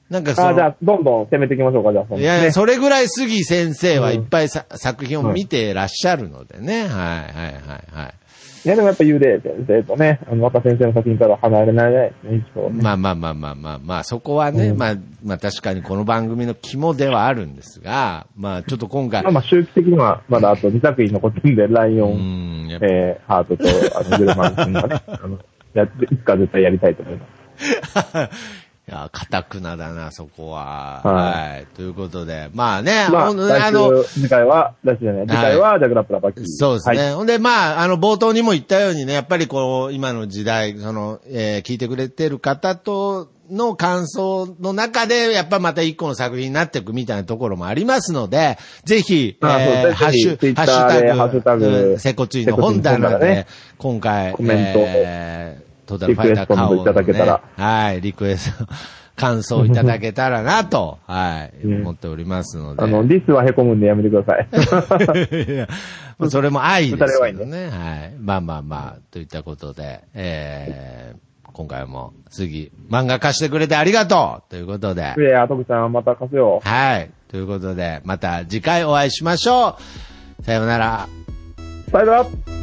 Speaker 1: なんかその。
Speaker 3: あ、じゃあ、どんどん攻めていきましょうか、じゃあ。
Speaker 1: いやいや、それぐらい杉先生はいっぱいさ、うん、作品を見てらっしゃるのでね。はい、はい、はい、はい。
Speaker 3: いや、でもやっぱ幽霊先生とね、あの、若先生の作品から離れないですね、一応ね。
Speaker 1: まあまあまあまあまあまあ、そこはね、うん、まあ、まあ確かにこの番組の肝ではあるんですが、まあちょっと今回。
Speaker 3: まあまあ周期的にはまだあとにさく品残ってるんで、ライオン、うん、えー、ハートと、あの、グルマン君がね、あの、やって、いつか絶対やりたいと思います。
Speaker 1: いや、堅くなだな、そこは。はい。はい、ということで、まあね、
Speaker 3: まあ、あの、次回は、来週じゃない、次回は、じゃあグラップラバッキー。
Speaker 1: そうですね。ほ、はい、んで、まあ、あの、冒頭にも言ったようにね、やっぱりこう、今の時代、その、えー、聞いてくれてる方との感想の中で、やっぱまた一個の作品になっていくみたいなところもありますので、ぜひ、えー、ハッシュ、ハッシュタグ、ハッシュタグ、セコチーの本棚で、ね、今回、
Speaker 3: コメント、
Speaker 1: えートータルファイター顔を、ね、
Speaker 3: いただけたら。
Speaker 1: はい、リクエスト、感想いただけたらなと、はい、思っておりますので。
Speaker 3: あの、リスは凹むんでやめてください。
Speaker 1: いやそれも愛ですけどね。はい。まあまあまあ、といったことで、えー、今回も次、漫画貸してくれてありがとうということで。
Speaker 3: いや、徳ちゃんまた貸すよ。
Speaker 1: はい。ということで、また次回お会いしましょう。さようなら。
Speaker 3: さよなら。